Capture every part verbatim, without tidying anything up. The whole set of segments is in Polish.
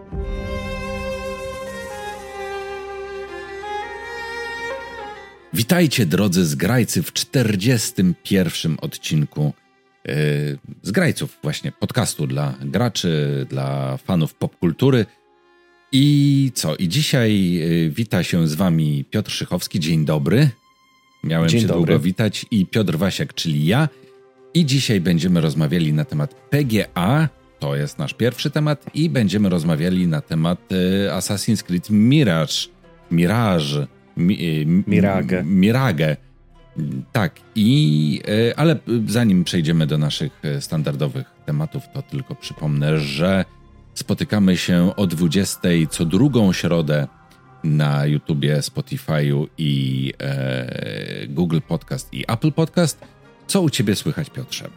Witajcie, drodzy zgrajcy, w czterdziestym pierwszym odcinku yy, Zgrajców, właśnie podcastu dla graczy, dla fanów popkultury. I co? I dzisiaj yy, wita się z wami Piotr Szychowski. Dzień dobry. Miałem Dzień się dobry. długo witać. I Piotr Wasiak, czyli ja. I dzisiaj będziemy rozmawiali na temat P G A. To jest nasz pierwszy temat. I będziemy rozmawiali na temat yy, Assassin's Creed Mirage. Mirage. Mi, Mirage. Mirage. Tak, i ale zanim przejdziemy do naszych standardowych tematów, to tylko przypomnę, że spotykamy się o dwudziestej co drugą środę na YouTubie, Spotify'u i e, Google Podcast i Apple Podcast. Co u ciebie słychać, Piotrze?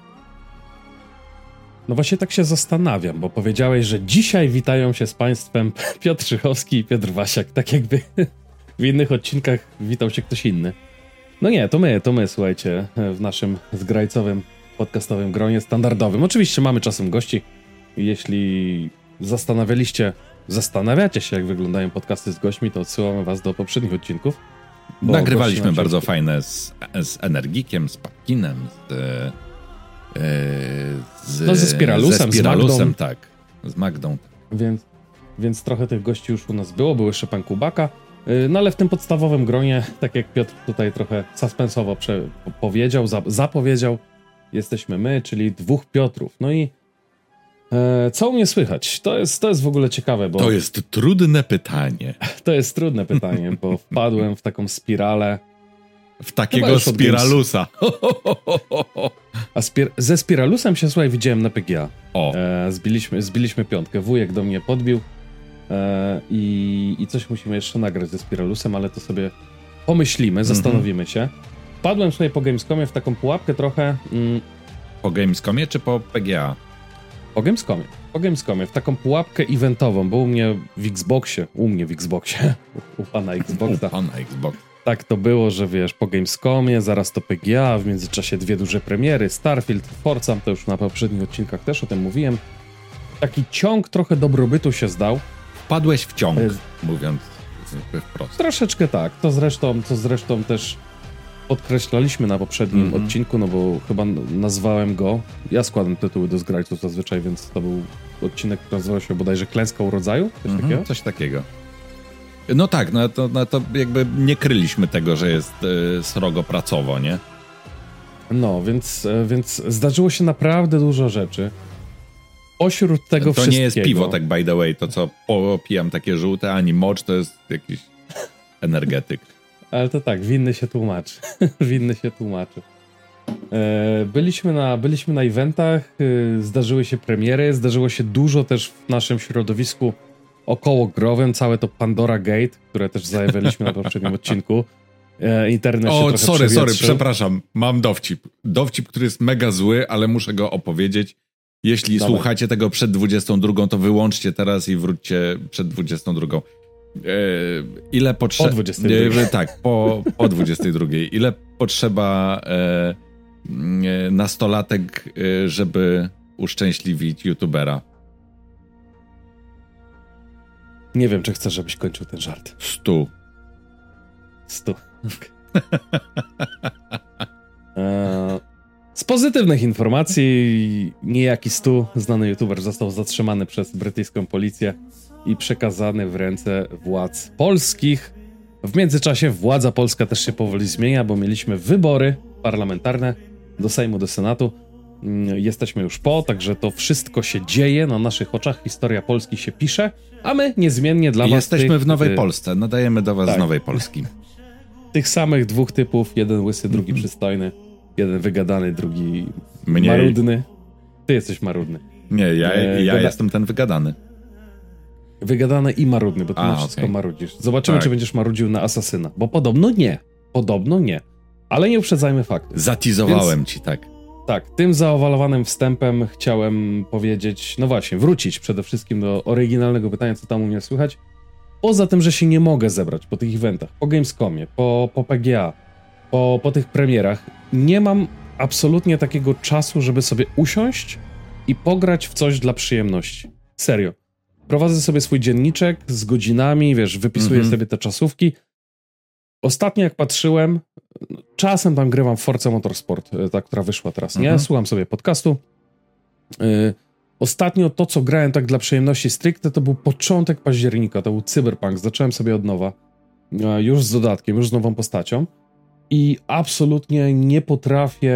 No właśnie tak się zastanawiam, bo powiedziałeś, że dzisiaj witają się z państwem Piotr Szychowski i Piotr Wasiak, tak jakby w innych odcinkach witał się ktoś inny. No nie, to my, to my, słuchajcie, w naszym zgrajcowym, podcastowym gronie standardowym. Oczywiście mamy czasem gości. Jeśli zastanawialiście, zastanawiacie się, jak wyglądają podcasty z gośćmi, to odsyłamy was do poprzednich odcinków. Nagrywaliśmy bardzo fajne z, z Energikiem, z Papkinem, z, yy, z, no, ze Spiralusem, ze Spiralusem, z Magdą. tak, z Magdą. Więc, więc trochę tych gości już u nas było, był jeszcze pan Kubaka. No ale w tym podstawowym gronie, tak jak Piotr tutaj trochę suspensowo prze- powiedział, za- zapowiedział, jesteśmy my, czyli dwóch Piotrów. No i e, co u mnie słychać? To jest, to jest w ogóle ciekawe, bo... To jest trudne pytanie. To jest trudne pytanie, bo wpadłem w taką spiralę. W takiego Spiralusa. A spir- ze Spiralusem się, słuchaj, widziałem na P G A. O. E, zbiliśmy, zbiliśmy piątkę. Wujek do mnie podbił. E, i, I coś musimy jeszcze nagrać ze Spiralusem, ale to sobie pomyślimy, zastanowimy mm-hmm. się. Wpadłem sobie po Gamescomie w taką pułapkę trochę... Mm, po Gamescomie czy po P G A? Po Gamescomie. Po Gamescomie, w taką pułapkę eventową, bo u mnie w Xboxie, u mnie w Xboxie, u, u pana Xboxa. U pana Xbox. Tak to było, że wiesz, po Gamescomie, zaraz to P G A, w międzyczasie dwie duże premiery, Starfield, Forza, to już na poprzednich odcinkach też o tym mówiłem. Taki ciąg trochę dobrobytu się zdał. Wpadłeś w ciąg, y- mówiąc wprost. Troszeczkę tak, to zresztą, to zresztą też podkreślaliśmy na poprzednim mm-hmm. odcinku, no bo chyba nazwałem go, ja składam tytuły do zgrajców zazwyczaj, więc to był odcinek, który nazywał się bodajże Klęska Urodzaju, coś mm-hmm, takiego? Coś takiego. No tak, no to, no to jakby nie kryliśmy tego, że jest y, srogo pracowo, nie? No, więc, więc zdarzyło się naprawdę dużo rzeczy. Pośród tego to wszystkiego... To nie jest piwo, tak by the way, to co popijam takie żółte, ani mocz, to jest jakiś energetyk. Ale to tak, winny się tłumaczy. winny się tłumaczy. E, byliśmy, na, byliśmy na eventach, e, zdarzyły się premiery, zdarzyło się dużo też w naszym środowisku okołogrowym, całe to Pandora Gate, które też zajawialiśmy na poprzednim odcinku. E, internet się o, trochę sorry, sorry, przewietrzył. przepraszam, mam dowcip. Dowcip, który jest mega zły, ale muszę go opowiedzieć. Jeśli Dawaj. słuchacie tego przed dwudziestą drugą, to wyłączcie teraz i wróćcie przed dwudziestą drugą. E, ile potrzeba... Po dwudziestej drugiej. E, tak, po, po dwudziestej drugiej. Ile potrzeba e, e, nastolatek, e, żeby uszczęśliwić youtubera? Nie wiem, czy chcesz, żebyś kończył ten żart. Stu. Stu. eee, z pozytywnych informacji niejaki Stu, znany youtuber, został zatrzymany przez brytyjską policję i przekazany w ręce władz polskich. W międzyczasie władza polska też się powoli zmienia, bo mieliśmy wybory parlamentarne do Sejmu, do Senatu. Jesteśmy już po, także to wszystko się dzieje na naszych oczach, historia Polski się pisze, a my niezmiennie dla was... Jesteśmy tych, w Nowej y- Polsce, nadajemy do was tak. z Nowej Polski. Tych samych dwóch typów, jeden łysy, drugi mm-hmm. przystojny, jeden wygadany, drugi Mniej. marudny. Ty jesteś marudny. Nie, ja, E, ja gada- jestem ten wygadany. Wygadany i marudny, bo ty A, na wszystko okej. marudzisz. Zobaczymy, Tak. czy będziesz marudził na Asasyna, bo podobno nie. Podobno nie. Ale nie uprzedzajmy faktów. Zatizowałem Więc- ci, tak. Tak, tym zaowalowanym wstępem chciałem powiedzieć, no właśnie, wrócić przede wszystkim do oryginalnego pytania, co tam u mnie słychać. Poza tym, że się nie mogę zebrać po tych eventach, po Gamescomie, po, po P G A, po, po tych premierach, nie mam absolutnie takiego czasu, żeby sobie usiąść i pograć w coś dla przyjemności. Serio. prowadzę sobie swój dzienniczek z godzinami, wiesz, wypisuję Mhm. sobie te czasówki. Ostatnio jak patrzyłem, czasem tam grywam w Forza Motorsport, y, ta, która wyszła teraz, nie? Mhm. Słucham sobie podcastu. Y, ostatnio to, co grałem tak dla przyjemności stricte, to był początek października, to był Cyberpunk. Zacząłem sobie od nowa. Y, już z dodatkiem, już z nową postacią. I absolutnie nie potrafię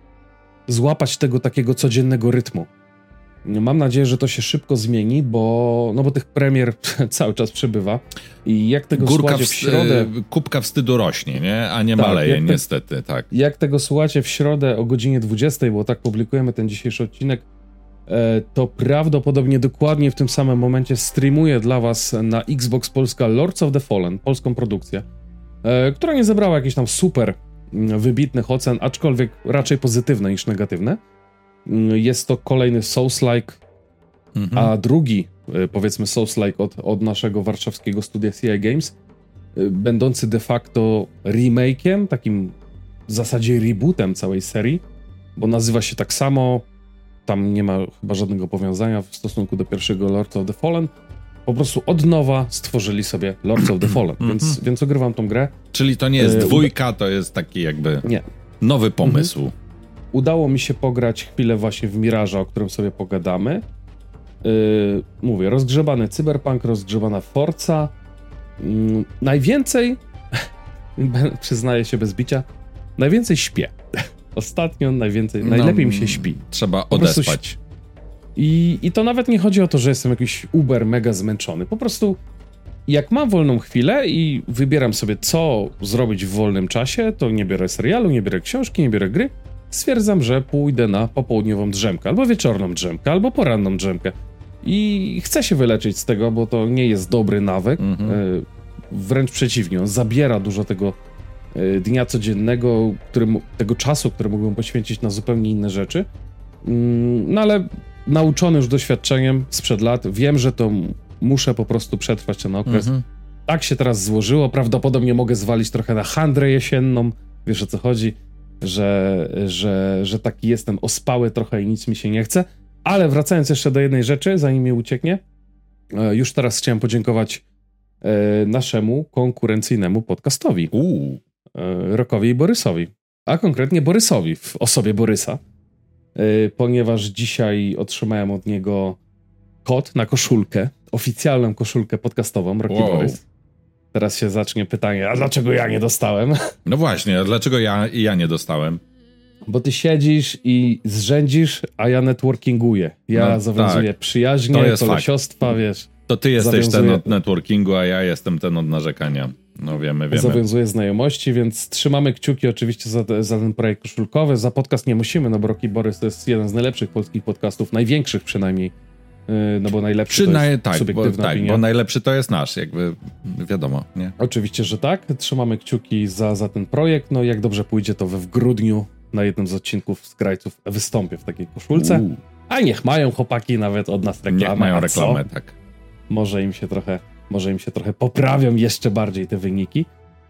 złapać tego takiego codziennego rytmu. Mam nadzieję, że to się szybko zmieni, bo, no bo tych premier cały czas przybywa. I jak tego Górka słuchacie w, w środę... kubka wstydu rośnie, nie? A nie Tak, maleje, jak te- niestety, tak. Jak tego słuchacie w środę o godzinie dwudziestej, bo tak publikujemy ten dzisiejszy odcinek, e, to prawdopodobnie dokładnie w tym samym momencie streamuję dla was na Xbox Polska Lords of the Fallen, polską produkcję, e, która nie zebrała jakichś tam super mm, wybitnych ocen, aczkolwiek raczej pozytywne niż negatywne. Mm, Jest to kolejny Souls-like, Mhm. a drugi, e, powiedzmy Souls-like od, od naszego warszawskiego studia C I Games, e, będący de facto remake'iem, takim w zasadzie rebootem całej serii, bo nazywa się tak samo, tam nie ma chyba żadnego powiązania w stosunku do pierwszego Lords of the Fallen, po prostu od nowa stworzyli sobie Lords of the Fallen, więc, więc ogrywam tą grę. Czyli to nie jest E, dwójka, to jest taki jakby Nie. nowy pomysł. Udało mi się pograć chwilę właśnie w Mirage'a, o którym sobie pogadamy. Yy, mówię, rozgrzebany Cyberpunk, rozgrzebana Forza. Yy, najwięcej, przyznaję się bez bicia, najwięcej śpię. Ostatnio najwięcej, najlepiej mi się śpi. Trzeba Po prostu odespać. I, I to nawet nie chodzi o to, że jestem jakiś uber mega zmęczony. Po prostu jak mam wolną chwilę i wybieram sobie, co zrobić w wolnym czasie, to nie biorę serialu, nie biorę książki, nie biorę gry. Stwierdzam, że pójdę na popołudniową drzemkę, albo wieczorną drzemkę, albo poranną drzemkę. I chcę się wyleczyć z tego, bo to nie jest dobry nawyk. Mhm. Y, Wręcz przeciwnie, on zabiera dużo tego y, dnia codziennego, który, mu- tego czasu, który mógłbym poświęcić na zupełnie inne rzeczy. Mm, No ale nauczony już doświadczeniem sprzed lat, wiem, że to m- muszę po prostu przetrwać ten okres. Mhm. Tak się teraz złożyło, prawdopodobnie mogę zwalić trochę na handrę jesienną, wiesz o co chodzi, że, że, że taki jestem ospały trochę i nic mi się nie chce, ale wracając jeszcze do jednej rzeczy, zanim mi ucieknie, e, już teraz chciałem podziękować e, naszemu konkurencyjnemu podcastowi, Uuu. e, Rokowi i Borysowi, a konkretnie Borysowi w osobie Borysa, e, ponieważ dzisiaj otrzymałem od niego kod na koszulkę, oficjalną koszulkę podcastową Roki Wow. Borys. Teraz się zacznie pytanie, a dlaczego ja nie dostałem? No właśnie, a dlaczego ja, ja nie dostałem? Bo ty siedzisz i zrzędzisz, a ja networkinguję. Ja No, zawiązuję tak. przyjaźnie, To jest kolesiostwa, wiesz, To ty jesteś Zawiązuję- ten od networkingu, a ja jestem ten od narzekania. No wiemy, wiemy. zawiązuję znajomości, więc trzymamy kciuki oczywiście za, te, za ten projekt koszulkowy. Za podcast nie musimy, no bo Roki Borys to jest jeden z najlepszych polskich podcastów, największych przynajmniej, yy, no bo najlepszy to Przynajmniej jest tak, bo, subiektywna tak, opinia. bo najlepszy to jest nasz, jakby wiadomo, nie? Oczywiście, że tak. Trzymamy kciuki za, za ten projekt. No jak dobrze pójdzie, to we w grudniu na jednym z odcinków z Grajców wystąpię w takiej koszulce. Uuu, A niech mają chłopaki nawet od nas reklamę. niech mają a reklamę, co? tak. Może im się trochę, może im się trochę poprawią jeszcze bardziej te wyniki.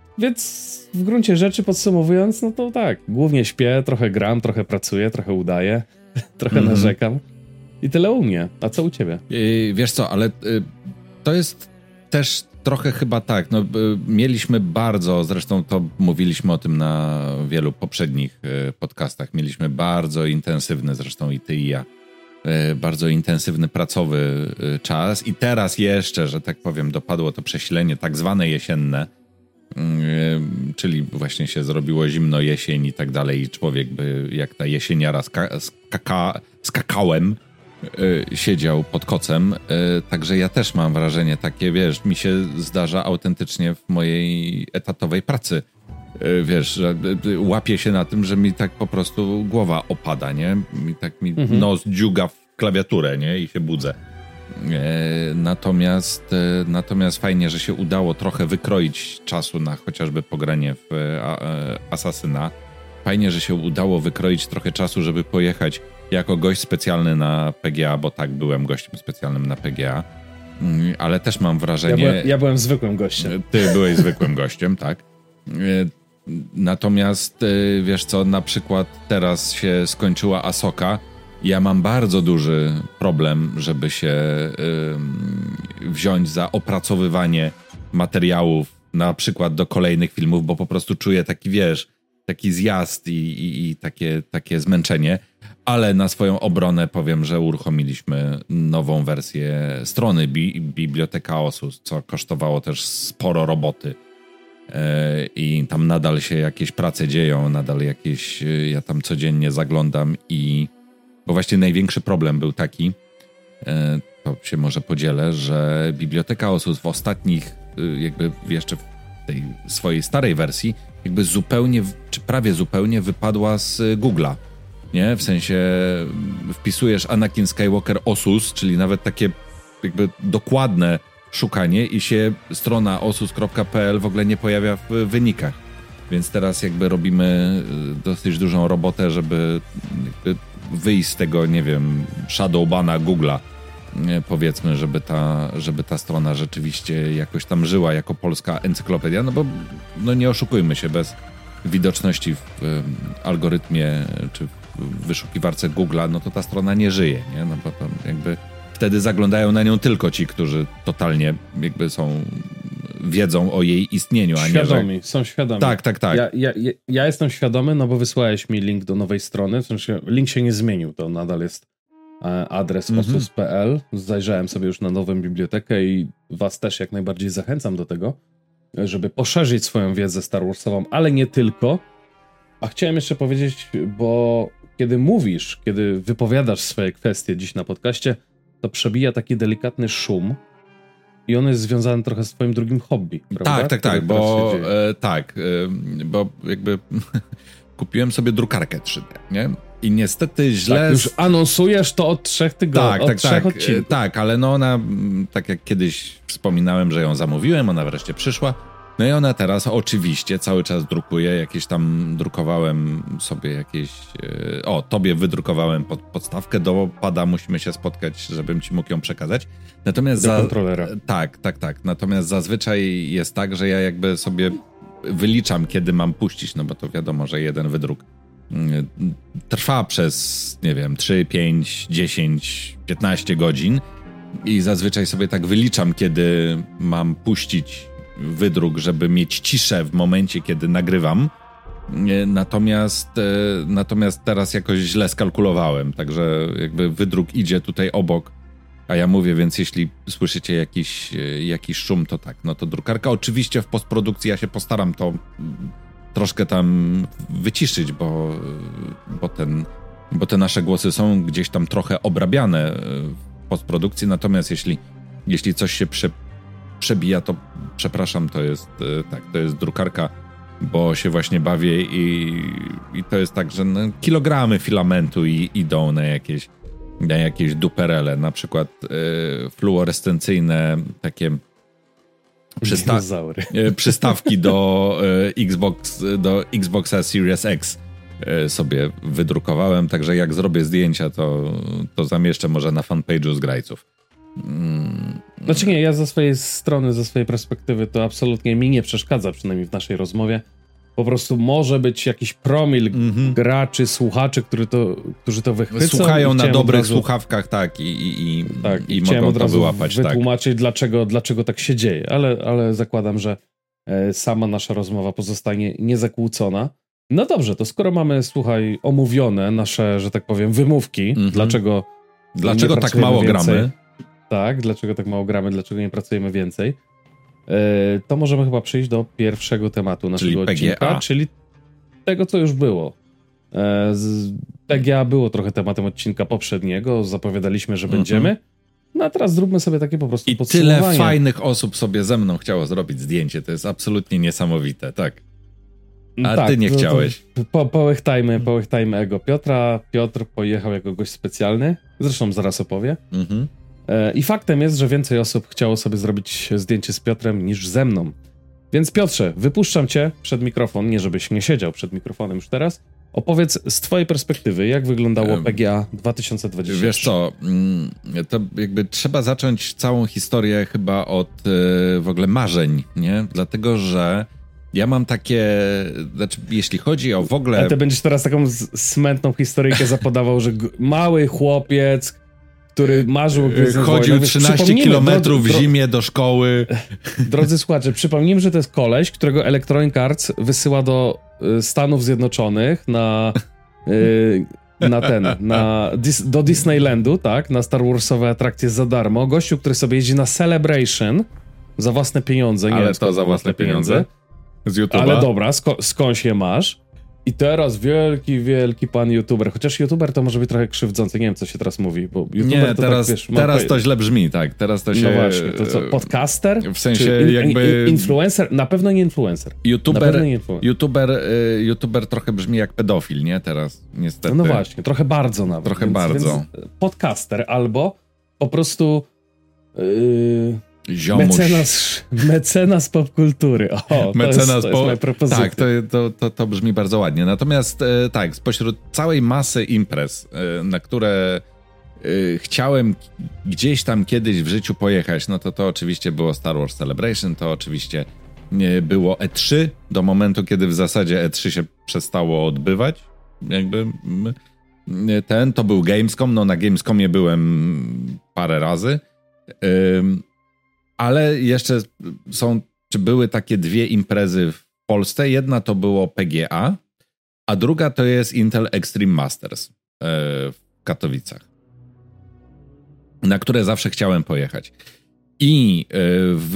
Więc w gruncie rzeczy podsumowując, no to tak, głównie śpię, trochę gram, trochę pracuję, trochę udaję, trochę Mhm. narzekam. I tyle u mnie. A co u ciebie? Yy, wiesz co, ale y, to jest też trochę chyba tak, no y, mieliśmy bardzo, zresztą to mówiliśmy o tym na wielu poprzednich y, podcastach, mieliśmy bardzo intensywny, zresztą i ty i ja, y, bardzo intensywny pracowy y, czas i teraz jeszcze, że tak powiem, dopadło to przesilenie tak zwane jesienne, y, czyli właśnie się zrobiło zimno, jesień i tak dalej i człowiek by jak ta jesieniara ska, skaka, skakałem, y, siedział pod kocem, y, także ja też mam wrażenie takie, wiesz, mi się zdarza autentycznie w mojej etatowej pracy, y, wiesz, że y, łapię się na tym, że mi tak po prostu głowa opada, nie? Mi tak mi Mhm. nos dziuga w klawiaturę, nie? I się budzę. E, natomiast, e, natomiast fajnie, że się udało trochę wykroić czasu na chociażby pogranie w e, a, e, Asasyna. Fajnie, że się udało wykroić trochę czasu, żeby pojechać jako gość specjalny na P G A, bo tak, byłem gościem specjalnym na P G A. Mm, ale też mam Ja wrażenie... byłem, ja byłem zwykłym gościem. Ty byłeś zwykłym gościem, tak. E, Natomiast e, wiesz co, na przykład teraz się skończyła Asoka. Ja mam bardzo duży problem, żeby się ym, wziąć za opracowywanie materiałów, na przykład do kolejnych filmów, bo po prostu czuję taki, wiesz, taki zjazd i, i, i takie, takie zmęczenie, ale na swoją obronę powiem, że uruchomiliśmy nową wersję strony Bi- Biblioteka Osus, co kosztowało też sporo roboty. I tam nadal się jakieś prace dzieją, nadal jakieś, ja tam codziennie zaglądam i, bo właśnie największy problem był taki, to się może podzielę, że Biblioteka Osus w ostatnich, jakby jeszcze w tej swojej starej wersji, jakby zupełnie, czy prawie zupełnie wypadła z Google'a, nie? W sensie wpisujesz Anakin Skywalker Osus, czyli nawet takie jakby dokładne szukanie i się strona osus kropka p l w ogóle nie pojawia w wynikach. Więc teraz jakby robimy dosyć dużą robotę, żeby jakby wyjść z tego, nie wiem, shadowbana Google'a, powiedzmy, żeby ta, żeby ta strona rzeczywiście jakoś tam żyła jako polska encyklopedia, no bo no nie oszukujmy się, bez widoczności w y, algorytmie czy w wyszukiwarce Google'a, no to ta strona nie żyje, nie? No bo to jakby wtedy zaglądają na nią tylko ci, którzy totalnie jakby są, wiedzą o jej istnieniu, a nie, świadomi, że... są świadomi. Tak, tak, tak. Ja, ja, ja jestem świadomy, no bo wysłałeś mi link do nowej strony, w sensie link się nie zmienił, to nadal jest adres mm-hmm. osus kropka p l. Zajrzałem sobie już na nową bibliotekę i was też jak najbardziej zachęcam do tego, żeby poszerzyć swoją wiedzę Star Warsową, ale nie tylko. A chciałem jeszcze powiedzieć, bo kiedy mówisz, kiedy wypowiadasz swoje kwestie dziś na podcaście, to przebija taki delikatny szum i on jest związany trochę z twoim drugim hobby, prawda? Tak, tak, tak, Który bo e, tak, e, bo jakby kupiłem sobie drukarkę trzy D, nie? I niestety źle... Tak, już anonsujesz to od trzech tygodni, tak, od tak, trzech tak, odcinków. Tak, ale no ona, tak jak kiedyś wspominałem, że ją zamówiłem, ona wreszcie przyszła. No i ona teraz oczywiście cały czas drukuje, jakieś tam drukowałem sobie jakieś... O, tobie wydrukowałem pod, podstawkę do pada, musimy się spotkać, żebym ci mógł ją przekazać. Natomiast do za, kontrolera. Tak, tak, tak. Natomiast zazwyczaj jest tak, że ja jakby sobie wyliczam, kiedy mam puścić, no bo to wiadomo, że jeden wydruk trwa przez, nie wiem, trzy, pięć, dziesięć, piętnaście godzin i zazwyczaj sobie tak wyliczam, kiedy mam puścić wydruk, żeby mieć ciszę w momencie, kiedy nagrywam. Natomiast, natomiast teraz jakoś źle skalkulowałem, także jakby wydruk idzie tutaj obok, a ja mówię, więc jeśli słyszycie jakiś, jakiś szum, to tak, no to drukarka. Oczywiście w postprodukcji ja się postaram to troszkę tam wyciszyć, bo, bo, ten, bo te nasze głosy są gdzieś tam trochę obrabiane w postprodukcji, natomiast jeśli, jeśli coś się prze, przebija, to przepraszam, to jest tak, to jest drukarka, bo się właśnie bawię i, i to jest tak, że no, kilogramy filamentu i, idą na jakieś, na jakieś duperele, na przykład y, fluorescencyjne takie Przysta- przystawki do y, Xbox, do Xboxa Series X y, sobie wydrukowałem, także jak zrobię zdjęcia, to, to zamieszczę może na fanpage'u z Grajców. Mm. Znaczy nie, ja ze swojej strony, ze swojej perspektywy to absolutnie mi nie przeszkadza, przynajmniej w naszej rozmowie. Po prostu może być jakiś promil mm-hmm. graczy, słuchaczy, który to, którzy to wychwycą. Słuchają na dobrych razu, słuchawkach, tak, i, i, i, tak, i, i mogą mogą to razu wyłapać. wytłumaczyć, tak. dlaczego, dlaczego tak się dzieje, ale, ale zakładam, że e, sama nasza rozmowa pozostanie niezakłócona. No dobrze, to skoro mamy, słuchaj, omówione nasze, że tak powiem, wymówki, mm-hmm. dlaczego Dlaczego tak mało więcej, gramy? Tak, dlaczego tak mało gramy, dlaczego nie pracujemy więcej, to możemy chyba przejść do pierwszego tematu naszego czyli odcinka, P G A. czyli tego, co już było. P G A było trochę tematem odcinka poprzedniego, zapowiadaliśmy, że mm-hmm. będziemy, no a teraz zróbmy sobie takie po prostu I podsumowanie. tyle fajnych osób sobie ze mną chciało zrobić zdjęcie, to jest absolutnie niesamowite, tak. A tak, ty nie to, chciałeś. To po, połechtajmy, połechtajmy ego Piotra. Piotr pojechał jako gość specjalny, zresztą zaraz opowie. Mhm. I faktem jest, że więcej osób chciało sobie zrobić zdjęcie z Piotrem niż ze mną. Więc Piotrze, wypuszczam cię przed mikrofon, nie żebyś nie siedział przed mikrofonem już teraz. Opowiedz z twojej perspektywy, jak wyglądało P G A dwa tysiące dwadzieścia trzy. Wiesz co, to jakby trzeba zacząć całą historię chyba od w ogóle marzeń, nie? Dlatego, że ja mam takie, znaczy jeśli chodzi o w ogóle... Ale ty będziesz teraz taką smętną historyjkę zapodawał, że g- mały chłopiec, który marzył o Gwiezdnych Chodził Wojnach. trzynaście kilometrów w zimie do szkoły. Drodzy słuchacze, przypomnijmy, że to jest koleś, którego Electronic Arts wysyła do y, Stanów Zjednoczonych na... Y, na ten, na, do Disneylandu, tak, na Star Warsowe atrakcje za darmo. Gościu, który sobie jeździ na Celebration za własne pieniądze. Nie Ale wiem, to za własne pieniądze. pieniądze. Z YouTube'a. Ale dobra, sko skądś je masz? I teraz wielki, wielki pan youtuber. Chociaż youtuber to może być trochę krzywdzący. Nie wiem, co się teraz mówi, bo youtuber Nie, to teraz, tak, wiesz, teraz to źle brzmi, tak. Teraz to się... No właśnie, to co, podcaster? W sensie Czy in, jakby... In, influencer? Na pewno nie influencer. YouTuber, nie influencer. YouTuber, y, YouTuber trochę brzmi jak pedofil, nie? Teraz, niestety. No właśnie, trochę bardzo nawet. Trochę więc, bardzo. Więc podcaster albo po prostu... Yy... Ziomuś. Mecenas, mecenas popkultury. O, to mecenas jest, to jest moja propozycja. Tak, to, to, to, to brzmi bardzo ładnie. Natomiast e, tak, spośród całej masy imprez, e, na które e, chciałem gdzieś tam kiedyś w życiu pojechać, no to to oczywiście było Star Wars Celebration, to oczywiście nie było E trzy, do momentu, kiedy w zasadzie E trzy się przestało odbywać. Jakby ten, to był Gamescom, no na Gamescomie byłem parę razy. E, Ale jeszcze są, czy były takie dwie imprezy w Polsce. Jedna to było P G A, a druga to jest Intel Extreme Masters w Katowicach, na które zawsze chciałem pojechać. I w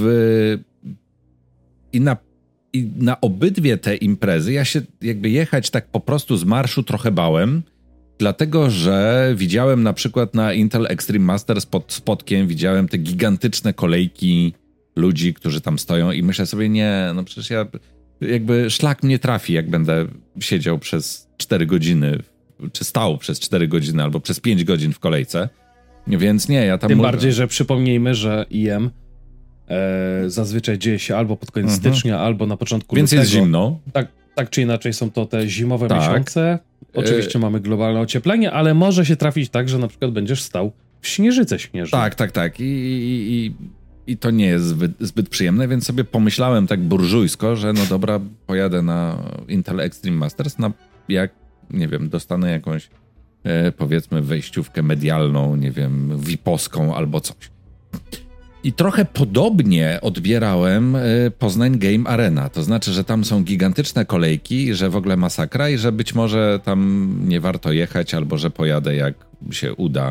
i na, i na obydwie te imprezy ja się jakby jechać tak po prostu z marszu trochę bałem, dlatego, że widziałem na przykład na Intel Extreme Masters pod spotkiem, widziałem te gigantyczne kolejki ludzi, którzy tam stoją i myślę sobie, nie, no przecież ja jakby szlak mnie trafi, jak będę siedział przez cztery godziny, czy stał przez cztery godziny, albo przez pięć godzin w kolejce, więc nie, ja tam... Tym bardziej, że przypomnijmy, że I M e, zazwyczaj dzieje się albo pod koniec mhm. stycznia, albo na początku Więc lutego. Więc jest zimno. Tak, tak czy inaczej są to te zimowe tak. miesiące. Oczywiście y- mamy globalne ocieplenie, ale może się trafić tak, że na przykład będziesz stał w śnieżyce śnieżnej. Tak, tak, tak. I, i, i, i to nie jest zbyt, zbyt przyjemne, więc sobie pomyślałem tak burżujsko, że no dobra, pojadę na Intel Extreme Masters, na, jak, nie wiem, dostanę jakąś e, powiedzmy wejściówkę medialną, nie wiem, vipowską albo coś. I trochę podobnie odbierałem Poznań Game Arena. To znaczy, że tam są gigantyczne kolejki, że w ogóle masakra i że być może tam nie warto jechać, albo że pojadę, jak się uda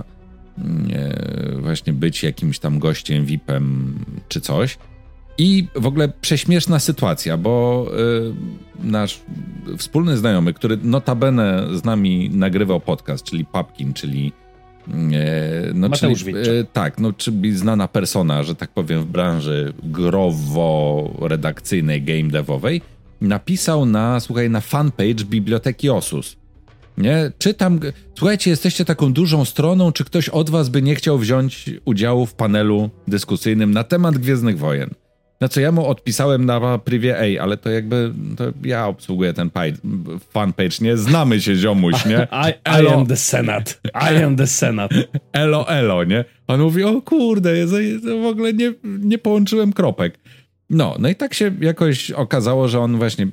właśnie być jakimś tam gościem, V I P-em czy coś. I w ogóle prześmieszna sytuacja, bo nasz wspólny znajomy, który notabene z nami nagrywał podcast, czyli Papkin, czyli No, Mateusz czyli, e, tak, no, czyli znana persona, że tak powiem, w branży growo-redakcyjnej, game devowej, napisał na, słuchaj, na fanpage Biblioteki Osus. Nie? Czytam, słuchajcie, jesteście taką dużą stroną, czy ktoś od was by nie chciał wziąć udziału w panelu dyskusyjnym na temat Gwiezdnych Wojen? Na co ja mu odpisałem na privie, ej, ale to jakby, to ja obsługuję ten fanpage, nie? Znamy się, ziomuś, nie? I, I am the Senate. I am the Senate. Elo, elo, nie? On mówi, o kurde, ja w ogóle nie, nie połączyłem kropek. No, no i tak się jakoś okazało, że on właśnie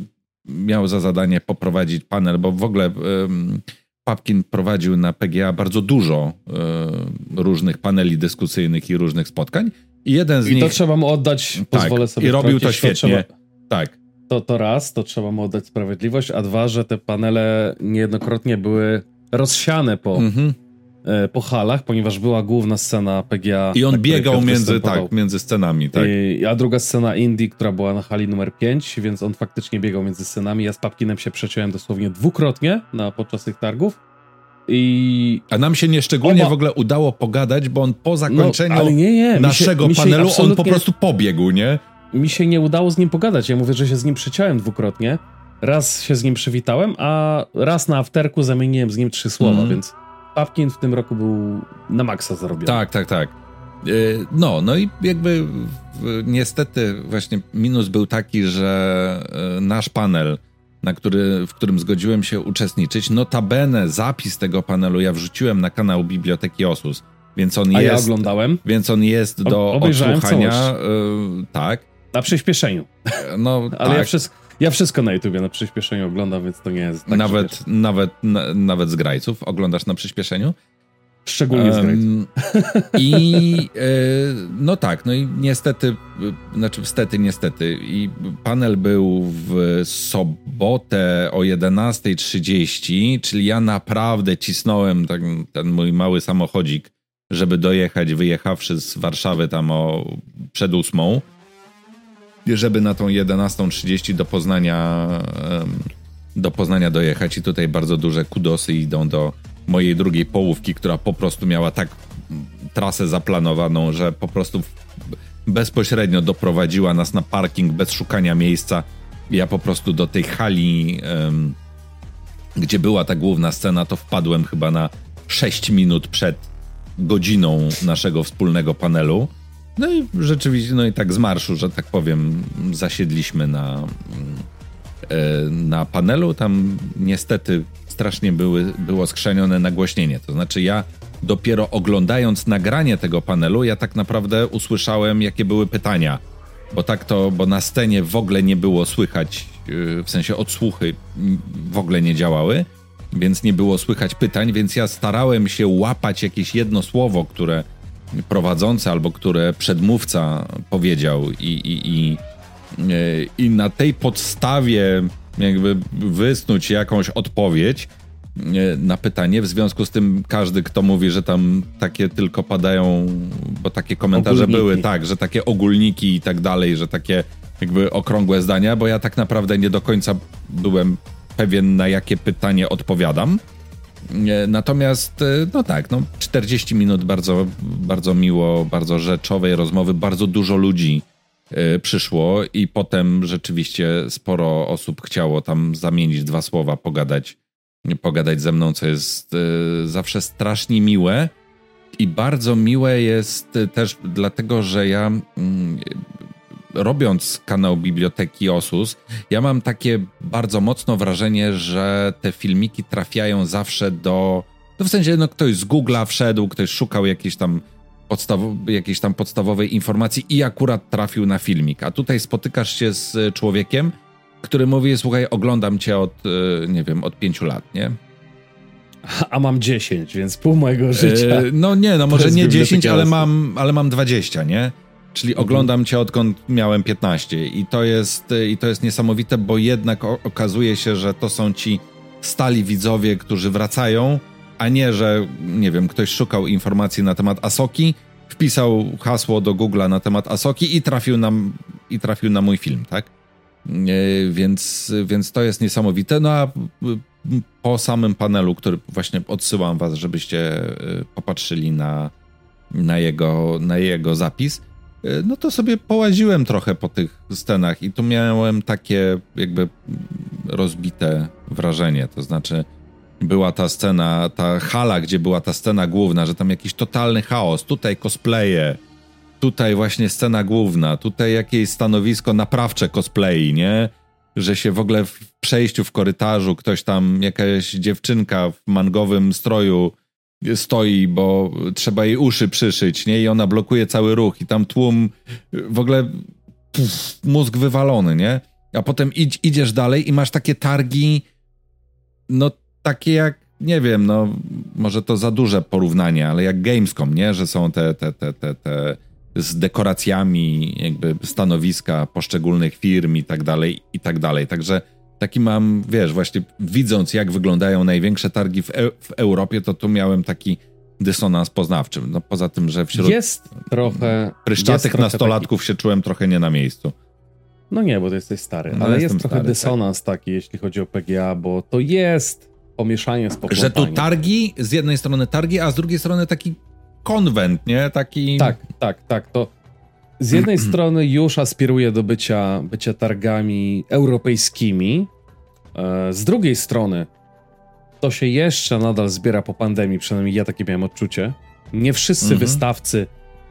miał za zadanie poprowadzić panel, bo w ogóle um, Papkin prowadził na P G A bardzo dużo um, różnych paneli dyskusyjnych i różnych spotkań. I jeden z I nich... to trzeba mu oddać, pozwolę tak, sobie i robił to świetnie. To trzeba, tak. To, to raz, to trzeba mu oddać sprawiedliwość, a dwa, że te panele niejednokrotnie były rozsiane po, mm-hmm. e, po halach, ponieważ była główna scena P G A. I on biegał między, tak, między scenami. Tak. I, a druga scena Indie, która była na hali numer pięć, więc on faktycznie biegał między scenami. Ja z Papkinem się przeciąłem dosłownie dwukrotnie na, podczas tych targów. I... A nam się nieszczególnie Oba... w ogóle udało pogadać, bo on po zakończeniu no, nie, nie. naszego mi się, panelu mi absolutnie... on po prostu pobiegł, nie? Mi się nie udało z nim pogadać. Ja mówię, że się z nim przeciąłem dwukrotnie. Raz się z nim przywitałem, a raz na afterku zamieniłem z nim trzy słowa, mm. więc Papkin w tym roku był na maksa zarobiony. Tak, tak, tak. No, no i jakby niestety właśnie minus był taki, że nasz panel, na który, w którym zgodziłem się uczestniczyć, notabene zapis tego panelu ja wrzuciłem na kanał Biblioteki Osus, więc on A jest... ja oglądałem. Więc on jest do Obejrzałem odsłuchania. Y, tak. Na przyspieszeniu. No, ale tak. ja, wszystko, ja wszystko na YouTubie na przyspieszeniu oglądam, więc to nie jest tak Nawet, nawet, na, nawet z grajców oglądasz na przyspieszeniu. Szczególnie z um, I e, no tak, no i niestety, znaczy wstety, niestety. I panel był w sobotę o jedenasta trzydzieści, czyli ja naprawdę cisnąłem ten, ten mój mały samochodzik, żeby dojechać, wyjechawszy z Warszawy tam o przed ósmą, żeby na tą jedenastą trzydzieści do Poznania do Poznania dojechać. I tutaj bardzo duże kudosy idą do mojej drugiej połówki, która po prostu miała tak trasę zaplanowaną, że po prostu bezpośrednio doprowadziła nas na parking bez szukania miejsca. Ja po prostu do tej hali, um, gdzie była ta główna scena, to wpadłem chyba na sześć minut przed godziną naszego wspólnego panelu. No i rzeczywiście, no i tak z marszu, że tak powiem, zasiedliśmy na, na panelu. Tam niestety strasznie były, było skrzenione nagłośnienie. To znaczy ja dopiero oglądając nagranie tego panelu, ja tak naprawdę usłyszałem, jakie były pytania. Bo tak to, bo na scenie w ogóle nie było słychać, w sensie odsłuchy w ogóle nie działały, więc nie było słychać pytań, więc ja starałem się łapać jakieś jedno słowo, które prowadzący albo które przedmówca powiedział i, i, i, i na tej podstawie jakby wysnuć jakąś odpowiedź na pytanie. W związku z tym każdy, kto mówi, że tam takie tylko padają, bo takie komentarze ogólniki były, tak, że takie ogólniki i tak dalej, że takie jakby okrągłe zdania, bo ja tak naprawdę nie do końca byłem pewien, na jakie pytanie odpowiadam. Natomiast, no tak, no czterdzieści minut bardzo, bardzo miło, bardzo rzeczowej rozmowy, bardzo dużo ludzi y, przyszło i potem rzeczywiście sporo osób chciało tam zamienić dwa słowa, pogadać, pogadać ze mną, co jest y, zawsze strasznie miłe i bardzo miłe jest też dlatego, że ja y, robiąc kanał Biblioteki Osus, ja mam takie bardzo mocno wrażenie, że te filmiki trafiają zawsze do... No w sensie, no ktoś z Google'a wszedł, ktoś szukał jakiejś tam, podstaw- jakiejś tam podstawowej informacji i akurat trafił na filmik. A tutaj spotykasz się z człowiekiem, który mówi, słuchaj, oglądam cię od, nie wiem, od pięciu lat, nie? A mam dziesięć, więc pół mojego życia. Yy, no nie, no może nie dziesięć, ale mam, ale mam dwadzieścia, nie? Czyli oglądam cię odkąd miałem piętnaście i to jest, i to jest niesamowite, bo jednak o, okazuje się, że to są ci stali widzowie, którzy wracają, a nie, że nie wiem, ktoś szukał informacji na temat Asoki, wpisał hasło do Google'a na temat Asoki i trafił na, i trafił na mój film, tak? Yy, więc, więc to jest niesamowite. No a po samym panelu, który właśnie odsyłam was, żebyście popatrzyli na, na, jego, na jego zapis, no to sobie połaziłem trochę po tych scenach i tu miałem takie jakby rozbite wrażenie, to znaczy była ta scena, ta hala, gdzie była ta scena główna, że tam jakiś totalny chaos, tutaj cosplaye, tutaj właśnie scena główna, tutaj jakieś stanowisko naprawcze cosplay, nie? Że się w ogóle w przejściu w korytarzu ktoś tam, jakaś dziewczynka w mangowym stroju stoi, bo trzeba jej uszy przyszyć, nie? I ona blokuje cały ruch i tam tłum, w ogóle pff, mózg wywalony, nie? A potem idź, idziesz dalej i masz takie targi, no takie jak, nie wiem, no może to za duże porównanie, ale jak Gamescom, nie? Że są te, te, te, te, te z dekoracjami jakby stanowiska poszczególnych firm i tak dalej, i tak dalej. Także taki mam, wiesz, właśnie widząc, jak wyglądają największe targi w, e- w Europie, to tu miałem taki dysonans poznawczy. No poza tym, że wśród jest trochę pryszczatych jest nastolatków taki... się czułem trochę nie na miejscu. No nie, bo to jesteś stary, no, ale jest trochę stary, dysonans tak? taki, jeśli chodzi o P G A, bo to jest pomieszanie z poplątaniem. Że tu targi, z jednej strony targi, a z drugiej strony taki konwent, nie? Taki... Tak, tak, tak. To z jednej strony już aspiruje do bycia, bycia targami europejskimi, z drugiej strony to się jeszcze nadal zbiera po pandemii, przynajmniej ja takie miałem odczucie. Nie wszyscy mhm. wystawcy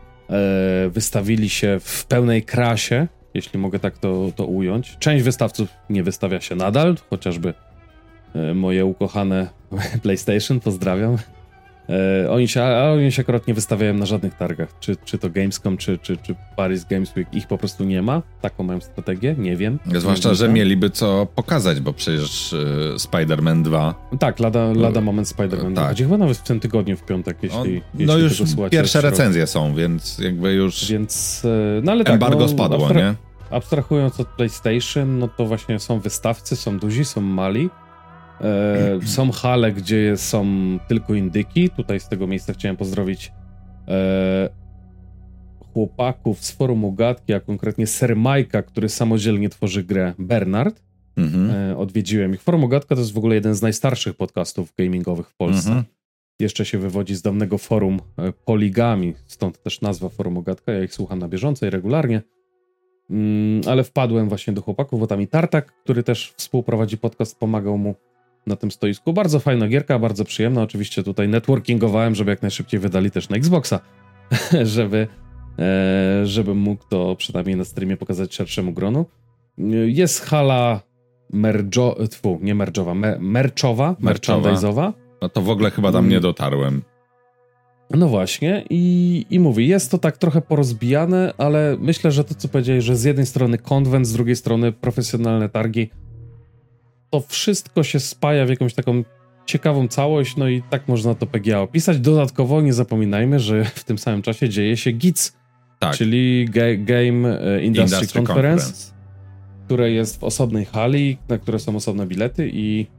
e, wystawili się w pełnej krasie, jeśli mogę tak to, to ująć. Część wystawców nie wystawia się nadal, chociażby e, moje ukochane PlayStation, pozdrawiam. E, oni, się, a oni się akurat nie wystawiają na żadnych targach, czy, czy to Gamescom, czy, czy, czy Paris Games Week, ich po prostu nie ma. Taką mają strategię, nie wiem. Zwłaszcza, nie że mieliby co pokazać, bo przecież y, Spider-Man dwa... Tak, lada, lada moment Spider-Man tak. Gdzie chyba nawet w tym tygodniu, w piątek, jeśli, On, jeśli no już tego słuchacie, pierwsze środ... recenzje są, więc jakby już Więc, no ale tak, embargo no, spadło, abstra- nie? Abstrahując od PlayStation, no to właśnie są wystawcy, są duzi, są mali. E, są hale, gdzie są tylko indyki. Tutaj z tego miejsca chciałem pozdrowić e, chłopaków z forum Ugatki, a konkretnie Sir Majka, który samodzielnie tworzy grę Bernard. Mhm. E, odwiedziłem ich. Forum Ugatka to jest w ogóle jeden z najstarszych podcastów gamingowych w Polsce. Mhm. Jeszcze się wywodzi z dawnego forum e, Poligami, stąd też nazwa forum Ugatka. Ja ich słucham na bieżąco i regularnie. Mm, ale wpadłem właśnie do chłopaków, bo tam i Tartak, który też współprowadzi podcast, pomagał mu na tym stoisku. Bardzo fajna gierka, bardzo przyjemna. Oczywiście tutaj networkingowałem, żeby jak najszybciej wydali też na Xboxa, żeby, e, żebym mógł to przynajmniej na streamie pokazać szerszemu gronu. Jest hala merjo, tfu, nie merczowa, me, merczowa, Merczowa. merchandise'owa. No to w ogóle chyba tam nie dotarłem. No właśnie i, i mówię, jest to tak trochę porozbijane, ale myślę, że to co powiedziałeś, że z jednej strony konwent, z drugiej strony profesjonalne targi, to wszystko się spaja w jakąś taką ciekawą całość, no i tak można to P G A opisać. Dodatkowo nie zapominajmy, że w tym samym czasie dzieje się G I C, Tak. czyli Ga- Game Industry, Industry Conference, Conference, które jest w osobnej hali, na które są osobne bilety i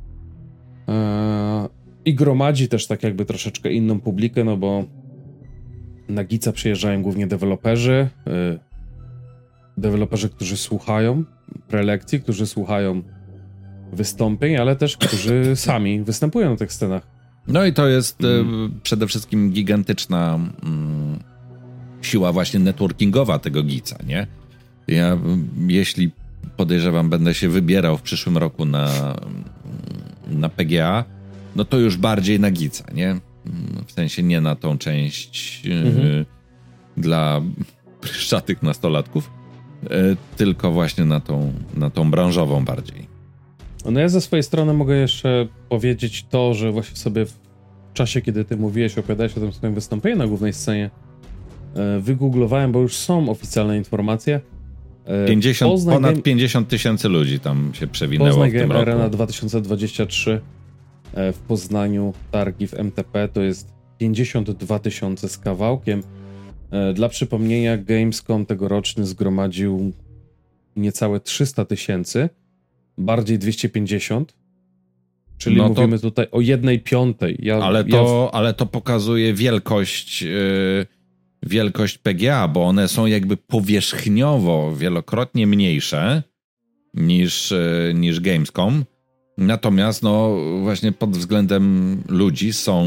e, i gromadzi też tak jakby troszeczkę inną publikę, no bo na Gica przyjeżdżają głównie deweloperzy, y, deweloperzy, którzy słuchają prelekcji, którzy słuchają wystąpień, ale też którzy sami występują na tych scenach. No i to jest Mm. e, przede wszystkim gigantyczna mm, siła właśnie networkingowa tego Gica, nie? Ja, m, jeśli podejrzewam, będę się wybierał w przyszłym roku na, na P G A, no to już bardziej na Gica, nie? W sensie nie na tą część Mhm. y, dla pryszczatych nastolatków, y, tylko właśnie na tą, na tą branżową bardziej. No ja ze swojej strony mogę jeszcze powiedzieć to, że właśnie sobie w czasie, kiedy ty mówiłeś, opowiadałeś o tym swoim wystąpieniu na głównej scenie, e, wygooglowałem, bo już są oficjalne informacje. E, pięćdziesiąt, Poznań ponad Game- pięćdziesiąt tysięcy ludzi tam się przewinęło Poznań w tym Game roku. Arena dwa tysiące dwadzieścia trzy e, w Poznaniu, targi w M T P to jest pięćdziesiąt dwa tysiące z kawałkiem. E, Dla przypomnienia, Gamescom tegoroczny zgromadził niecałe trzysta tysięcy, bardziej dwieście pięćdziesiąt, czyli No to- mówimy tutaj o jednej piątej. Ja, Ale ja to, ale to pokazuje wielkość, yy, wielkość P G A, bo one są jakby powierzchniowo wielokrotnie mniejsze niż, yy, niż Gamescom. Natomiast no właśnie pod względem ludzi są,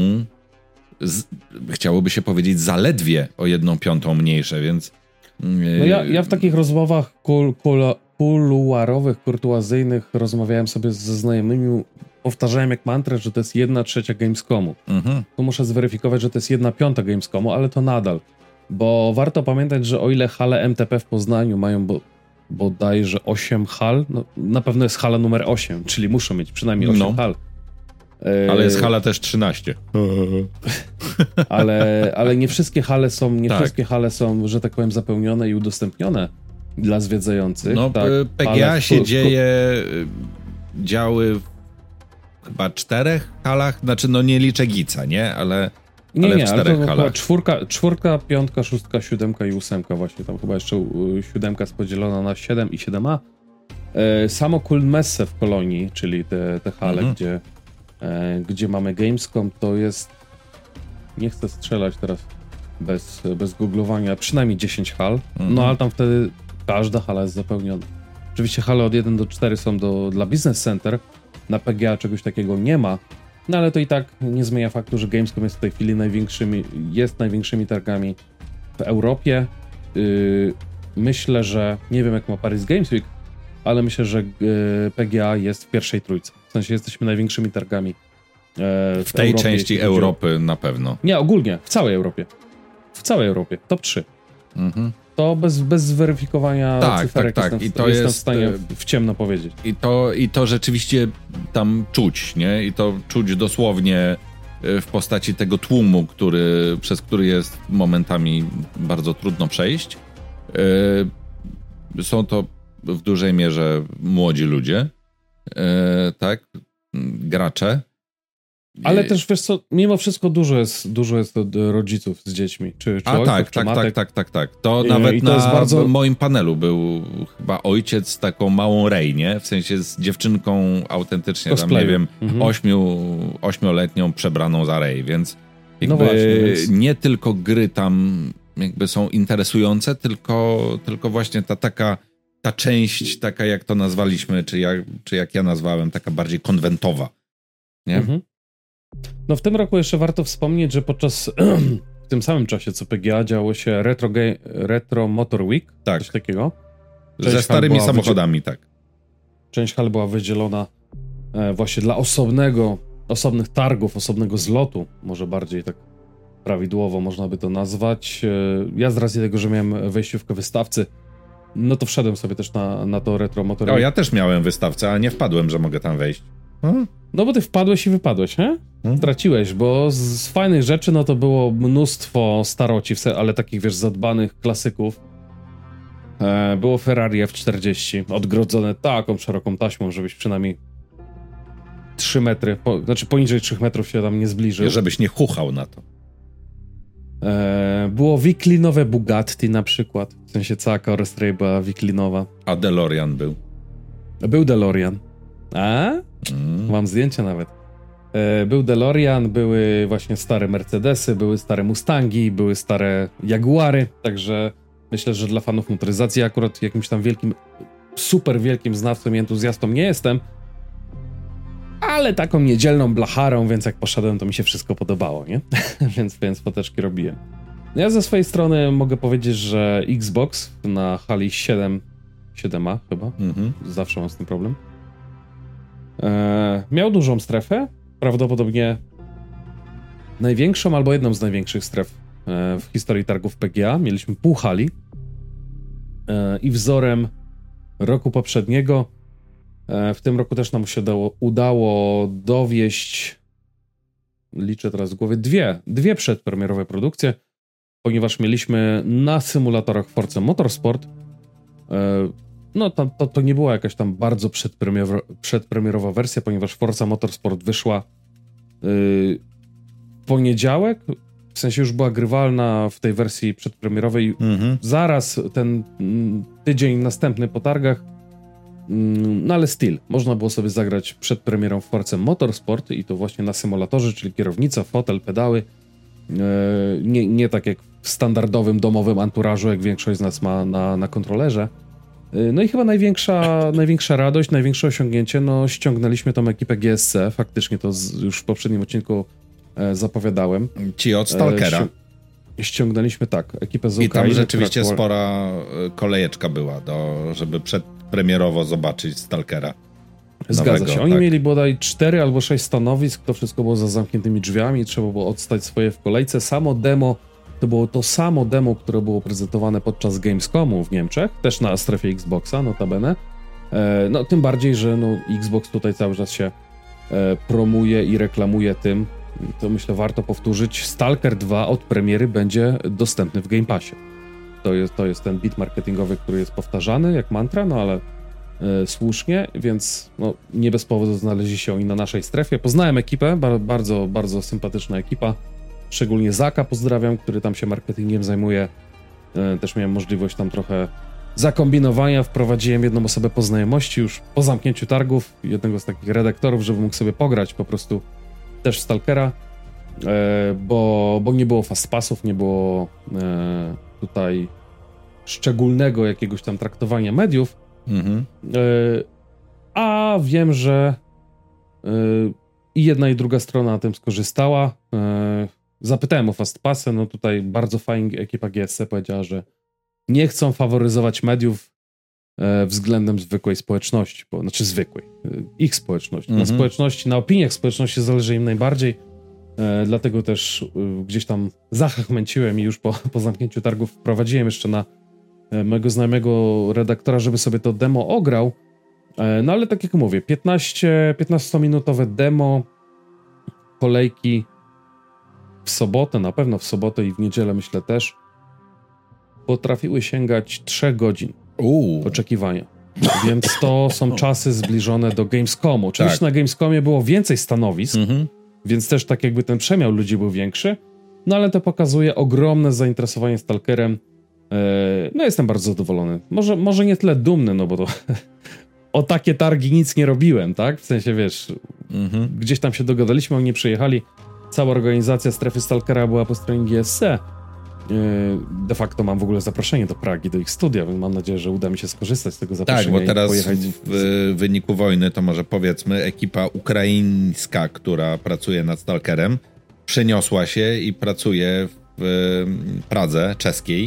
z, chciałoby się powiedzieć, zaledwie o jedną piątą mniejsze, więc... Yy, No ja, ja w takich rozmowach kul, kul, kuluarowych, kurtuazyjnych rozmawiałem sobie ze znajomymi, powtarzałem jak mantrę, że to jest jedna trzecia Gamescomu. mhm. Tu muszę zweryfikować, że to jest jedna piąta Gamescomu, ale to nadal. Bo warto pamiętać, że o ile hale M T P w Poznaniu mają bo, bodajże osiem hal, no, na pewno jest hala numer osiem, czyli muszą mieć przynajmniej osiem No. hal. Ale jest E, hala też trzynaście. ale, ale nie wszystkie hale są, nie Tak. wszystkie hale są, że tak powiem, zapełnione i udostępnione dla zwiedzających. No tak, y, P G A ale w się ku- dzieje, y, działy w chyba czterech halach, znaczy no nie liczę Gica, nie? Ale, Nie, ale w nie, ale to czterech chyba halach. czwórka, czwórka, piątka, szóstka, siódemka i ósemka właśnie, tam chyba jeszcze y, siódemka jest podzielona na siedem i siedem A. E, samo Kulmesse w Kolonii, czyli te, te hale, Mhm. gdzie, e, gdzie mamy Gamescom, to jest, nie chcę strzelać teraz bez, bez googlowania, przynajmniej dziesięć hal, Mhm. no ale tam wtedy każda hala jest zapełniona. Oczywiście hale od jeden do czterech są do, dla Business Center, na P G A czegoś takiego nie ma, no ale to i tak nie zmienia faktu, że Gamescom jest w tej chwili największymi, jest największymi targami w Europie. Yy, myślę, że nie wiem jak ma Paris Games Week, ale myślę, że yy, P G A jest w pierwszej trójce. W sensie jesteśmy największymi targami yy, w, W tej Europie, części jeśli chodzi o- Europy na pewno. Nie, ogólnie, w całej Europie. W całej Europie, top trzy. Mhm. To bez, bez zweryfikowania Tak, cyferek tak, tak. jestem, I to jestem jest, w stanie e, w ciemno powiedzieć. I to, I to rzeczywiście tam czuć, nie? I to czuć dosłownie w postaci tego tłumu, który, przez który jest momentami bardzo trudno przejść. Są to w dużej mierze młodzi ludzie, tak, gracze. Ale też, wiesz co, mimo wszystko dużo jest, dużo jest od rodziców z dziećmi, czy, czy A ojców, tak, czy tak, matek. tak, tak, tak, tak. To I, nawet i to na jest bardzo... moim panelu był chyba ojciec z taką małą Rey, nie? W sensie z dziewczynką autentycznie, tam nie wiem, mhm. ośmiu, ośmioletnią przebraną za Rey, więc jakby no właśnie, więc... nie tylko gry tam jakby są interesujące, tylko, tylko właśnie ta taka ta część, taka jak to nazwaliśmy, czy jak, czy jak ja nazwałem, taka bardziej konwentowa, nie? Mhm. No w tym roku jeszcze warto wspomnieć, że podczas w tym samym czasie co P G A działo się Retro, Ga- Retro Motor Week, tak. coś takiego. Część ze starymi samochodami, wydziel- tak. Część hal była wydzielona e, właśnie dla osobnego, osobnych targów, osobnego zlotu, może bardziej tak prawidłowo można by to nazwać. E, ja z racji tego, że miałem wejściówkę wystawcy, no to wszedłem sobie też na, na to Retro Motor Week. O, ja też miałem wystawcę, ale nie wpadłem, że mogę tam wejść. Hmm? No bo ty wpadłeś i wypadłeś, nie? Hmm? Traciłeś, bo z, z fajnych rzeczy no to było mnóstwo staroci, ale takich, wiesz, zadbanych klasyków. E, było Ferrari F czterdzieści, odgrodzone taką szeroką taśmą, żebyś przynajmniej trzy metry, po, znaczy poniżej trzech metrów się tam nie zbliżył. Żebyś nie chuchał na to. E, było wiklinowe Bugatti na przykład, w sensie cała Forestry była wiklinowa. A DeLorean był? Był DeLorean. A? Mm. Mam zdjęcia nawet. E, był DeLorean, były właśnie stare Mercedesy, były stare Mustangi, były stare Jaguary, także myślę, że dla fanów motoryzacji akurat jakimś tam wielkim, super wielkim znawcą i entuzjastą nie jestem, ale taką niedzielną blacharą, więc jak poszedłem, to mi się wszystko podobało, nie? więc, więc foteczki robiłem. Ja ze swojej strony mogę powiedzieć, że Xbox na hali siedem, siedem A chyba, mm-hmm. zawsze mam z tym problem, e, miał dużą strefę, prawdopodobnie największą albo jedną z największych stref e, w historii targów P G A. Mieliśmy pół hali e, i wzorem roku poprzedniego e, w tym roku też nam się udało, udało dowieść, liczę teraz w głowie, dwie, dwie przedpremierowe produkcje, ponieważ mieliśmy na symulatorach Forza Motorsport e, no to, to, to nie była jakaś tam bardzo przedpremierowa, przedpremierowa wersja, ponieważ Forza Motorsport wyszła yy, w poniedziałek, w sensie już była grywalna w tej wersji przedpremierowej. Mm-hmm. Zaraz ten mm, tydzień następny po targach, mm, no ale still, można było sobie zagrać przed premierą w Forza Motorsport i to właśnie na symulatorze, czyli kierownica, fotel, pedały. Yy, nie, nie tak jak w standardowym domowym anturażu, jak większość z nas ma na, na kontrolerze. No i chyba największa, największa radość, największe osiągnięcie, no ściągnęliśmy tą ekipę G S C, faktycznie to z, już w poprzednim odcinku e, zapowiadałem. Ci od Stalkera. E, ści- ściągnęliśmy tak, ekipę z Ukrainy. I tam rzeczywiście która... spora kolejeczka była, do, żeby przedpremierowo zobaczyć Stalkera. Zgadza nowego, się. Oni tak. mieli bodaj cztery albo sześć stanowisk, to wszystko było za zamkniętymi drzwiami, trzeba było odstać swoje w kolejce. Samo demo to było to samo demo, które było prezentowane podczas Gamescomu w Niemczech, też na strefie Xboxa, notabene. E, no tym bardziej, że no, Xbox tutaj cały czas się e, promuje i reklamuje tym, to myślę warto powtórzyć, Stalker dwa od premiery będzie dostępny w Game Passie. To jest, to jest ten bit marketingowy, który jest powtarzany jak mantra, no ale e, słusznie, więc no, nie bez powodu znaleźli się oni na naszej strefie. Poznałem ekipę, ba- bardzo, bardzo sympatyczna ekipa. Szczególnie Zaka pozdrawiam, który tam się marketingiem zajmuje. E, też miałem możliwość tam trochę zakombinowania. Wprowadziłem jedną osobę po znajomości już po zamknięciu targów, jednego z takich redaktorów, żeby mógł sobie pograć po prostu też w Stalkera, e, bo, bo nie było fastpassów, nie było e, tutaj szczególnego jakiegoś tam traktowania mediów. Mhm. E, a wiem, że e, i jedna i druga strona na tym skorzystała. E, Zapytałem o fastpassy, no tutaj bardzo fajnie ekipa G S C powiedziała, że nie chcą faworyzować mediów e, względem zwykłej społeczności, bo, znaczy zwykłej, e, ich społeczności. Mm-hmm. Na społeczności, na opiniach społeczności zależy im najbardziej, e, dlatego też e, gdzieś tam zachachmęciłem i już po, po zamknięciu targów wprowadziłem jeszcze na e, mojego znajomego redaktora, żeby sobie to demo ograł, e, no ale tak jak mówię, piętnaście, piętnastominutowe demo, kolejki w sobotę, na pewno w sobotę i w niedzielę myślę też, potrafiły sięgać trzech godzin Uuu. oczekiwania. Więc to są czasy zbliżone do Gamescomu. Oczywiście tak. na Gamescomie było więcej stanowisk, Mhm. więc też tak jakby ten przemiał ludzi był większy, no ale to pokazuje ogromne zainteresowanie Stalkerem. No jestem bardzo zadowolony. Może, może nie tyle dumny, no bo to o takie targi nic nie robiłem, tak? W sensie, wiesz, Mhm. gdzieś tam się dogadaliśmy, oni przyjechali, cała organizacja strefy Stalkera była po stronie G S C. De facto mam w ogóle zaproszenie do Pragi, do ich studia, więc mam nadzieję, że uda mi się skorzystać z tego zaproszenia. Tak, bo teraz pojechać... w wyniku wojny, to może powiedzmy, ekipa ukraińska, która pracuje nad Stalkerem, przeniosła się i pracuje w Pradze czeskiej.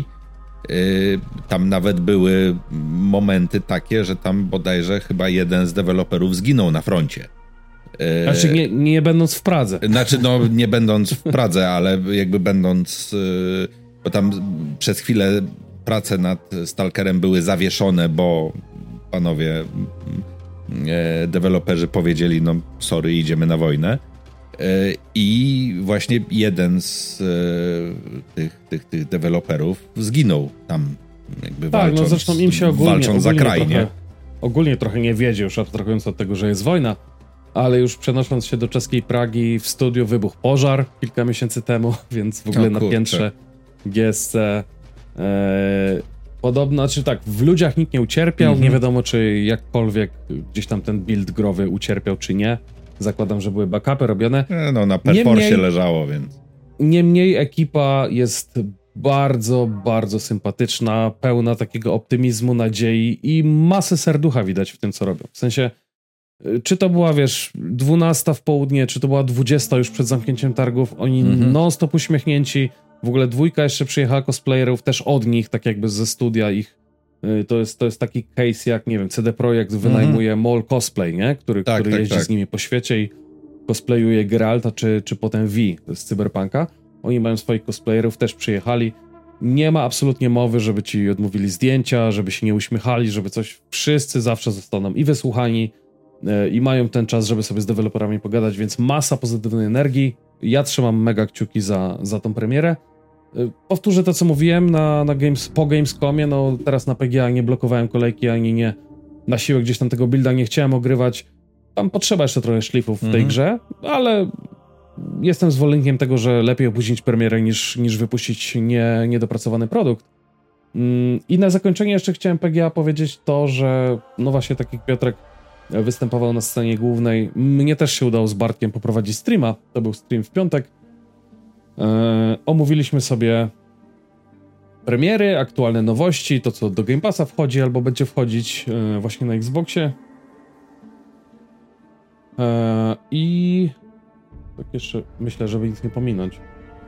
Tam nawet były momenty takie, że tam bodajże chyba jeden z deweloperów zginął na froncie. Znaczy nie, nie będąc w Pradze. Znaczy no nie będąc w Pradze, ale jakby będąc, bo tam przez chwilę prace nad Stalkerem były zawieszone, bo panowie deweloperzy powiedzieli, no sorry, idziemy na wojnę. I właśnie jeden z tych, tych, tych deweloperów zginął tam jakby tak, walcząc, no zresztą im się ogólnie, walcząc ogólnie za kraj, trochę, nie? Ogólnie trochę nie wiedzie, już abstrahując od tego, że jest wojna, ale już przenosząc się do czeskiej Pragi, w studiu wybuchł pożar kilka miesięcy temu, więc w ogóle o, na kurczę. piętrze G S C e, podobno, czy tak, w ludziach nikt nie ucierpiał, Mhm. nie wiadomo czy jakkolwiek gdzieś tam ten build growy ucierpiał czy nie. Zakładam, że były backupy robione. No na perforsie Niemniej- leżało, więc... Niemniej ekipa jest bardzo, bardzo sympatyczna, pełna takiego optymizmu, nadziei i masę serducha widać w tym, co robią. W sensie, y, czy to była, wiesz, dwunasta w południe, czy to była dwudziesta już przed zamknięciem targów, oni Mhm. non-stop uśmiechnięci. W ogóle dwójka jeszcze przyjechała cosplayerów też od nich, tak jakby ze studia ich. Y, To jest, to jest taki case jak, nie wiem, C D Projekt wynajmuje Mall Cosplay, nie? Który, Tak, który tak, jeździ tak. z nimi po świecie i cosplayuje Geralta, czy, czy potem V z Cyberpunka. Oni mają swoich cosplayerów, też przyjechali. Nie ma absolutnie mowy, żeby ci odmówili zdjęcia, żeby się nie uśmiechali, żeby coś. Wszyscy zawsze zostaną i wysłuchani e, i mają ten czas, żeby sobie z deweloperami pogadać, więc masa pozytywnej energii. Ja trzymam mega kciuki za, za tą premierę. E, powtórzę to, co mówiłem na, na games, po Gamescomie. No teraz na P G A nie blokowałem kolejki, ani nie na siłę gdzieś tam tego builda nie chciałem ogrywać. Tam potrzeba jeszcze trochę szlifów w tej Mhm. grze, ale jestem zwolennikiem tego, że lepiej opóźnić premierę niż, niż wypuścić nie, niedopracowany produkt. Mm, I na zakończenie jeszcze chciałem P G A powiedzieć to, że no właśnie tak jak Piotrek występował na scenie głównej, mnie też się udało z Bartkiem poprowadzić streama, to był stream w piątek. E, omówiliśmy sobie premiery, aktualne nowości, to co do Game Passa wchodzi albo będzie wchodzić e, właśnie na Xboxie. E, I tak jeszcze myślę, żeby nic nie pominąć.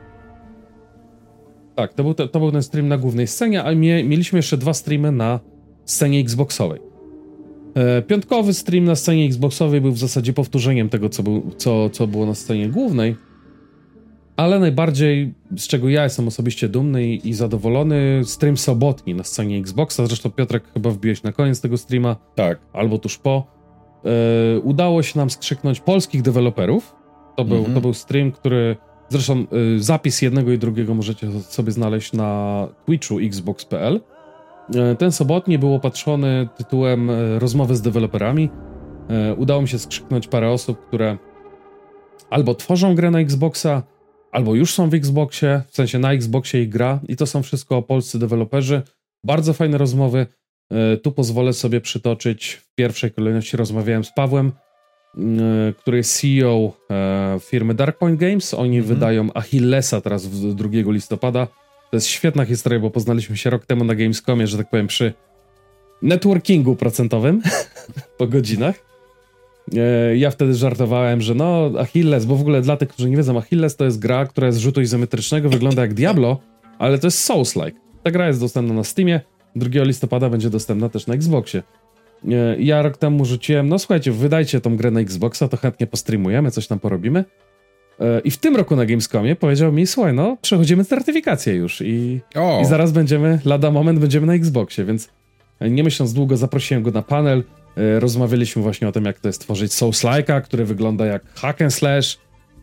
Tak, to był, te, to był ten stream na głównej scenie, ale mie, mieliśmy jeszcze dwa streamy na scenie Xboxowej. E, piątkowy stream na scenie Xboxowej był w zasadzie powtórzeniem tego, co, był, co, co było na scenie głównej, ale najbardziej, z czego ja jestem osobiście dumny i, i zadowolony, stream sobotni na scenie Xboxa. Zresztą Piotrek chyba wbiłeś na koniec tego streama, Tak. albo tuż po. E, udało się nam skrzyknąć polskich deweloperów. To był, Mhm. to był stream, który... Zresztą y, zapis jednego i drugiego możecie sobie znaleźć na Twitchu xbox kropka p l. E, ten sobotni był opatrzony tytułem e, Rozmowy z deweloperami. E, udało mi się skrzyknąć parę osób, które albo tworzą grę na Xboxa, albo już są w Xboxie, w sensie na Xboxie ich gra, i to są wszystko polscy deweloperzy. Bardzo fajne rozmowy. E, tu pozwolę sobie przytoczyć. W pierwszej kolejności rozmawiałem z Pawłem, który jest C E O e, firmy Dark Point Games. Oni Mhm. wydają Achillesa teraz w drugiego listopada. To jest świetna historia, bo poznaliśmy się rok temu na Gamescomie, że tak powiem, przy networkingu procentowym po godzinach. E, ja wtedy żartowałem, że no Achilles, bo w ogóle dla tych, którzy nie wiedzą, Achilles to jest gra, która jest z rzutu izometrycznego, wygląda jak Diablo, ale to jest Souls-like. Ta gra jest dostępna na Steamie, drugiego listopada będzie dostępna też na Xboxie. Ja rok temu rzuciłem, no słuchajcie, wydajcie tą grę na Xboxa, to chętnie postreamujemy, coś tam porobimy. I w tym roku na Gamescomie powiedział mi, słuchaj, no przechodzimy certyfikację już i, O. i zaraz będziemy, lada moment będziemy na Xboxie, więc nie myśląc długo zaprosiłem go na panel, rozmawialiśmy właśnie o tym, jak to jest tworzyć Souls-like'a, który wygląda jak hack and slash,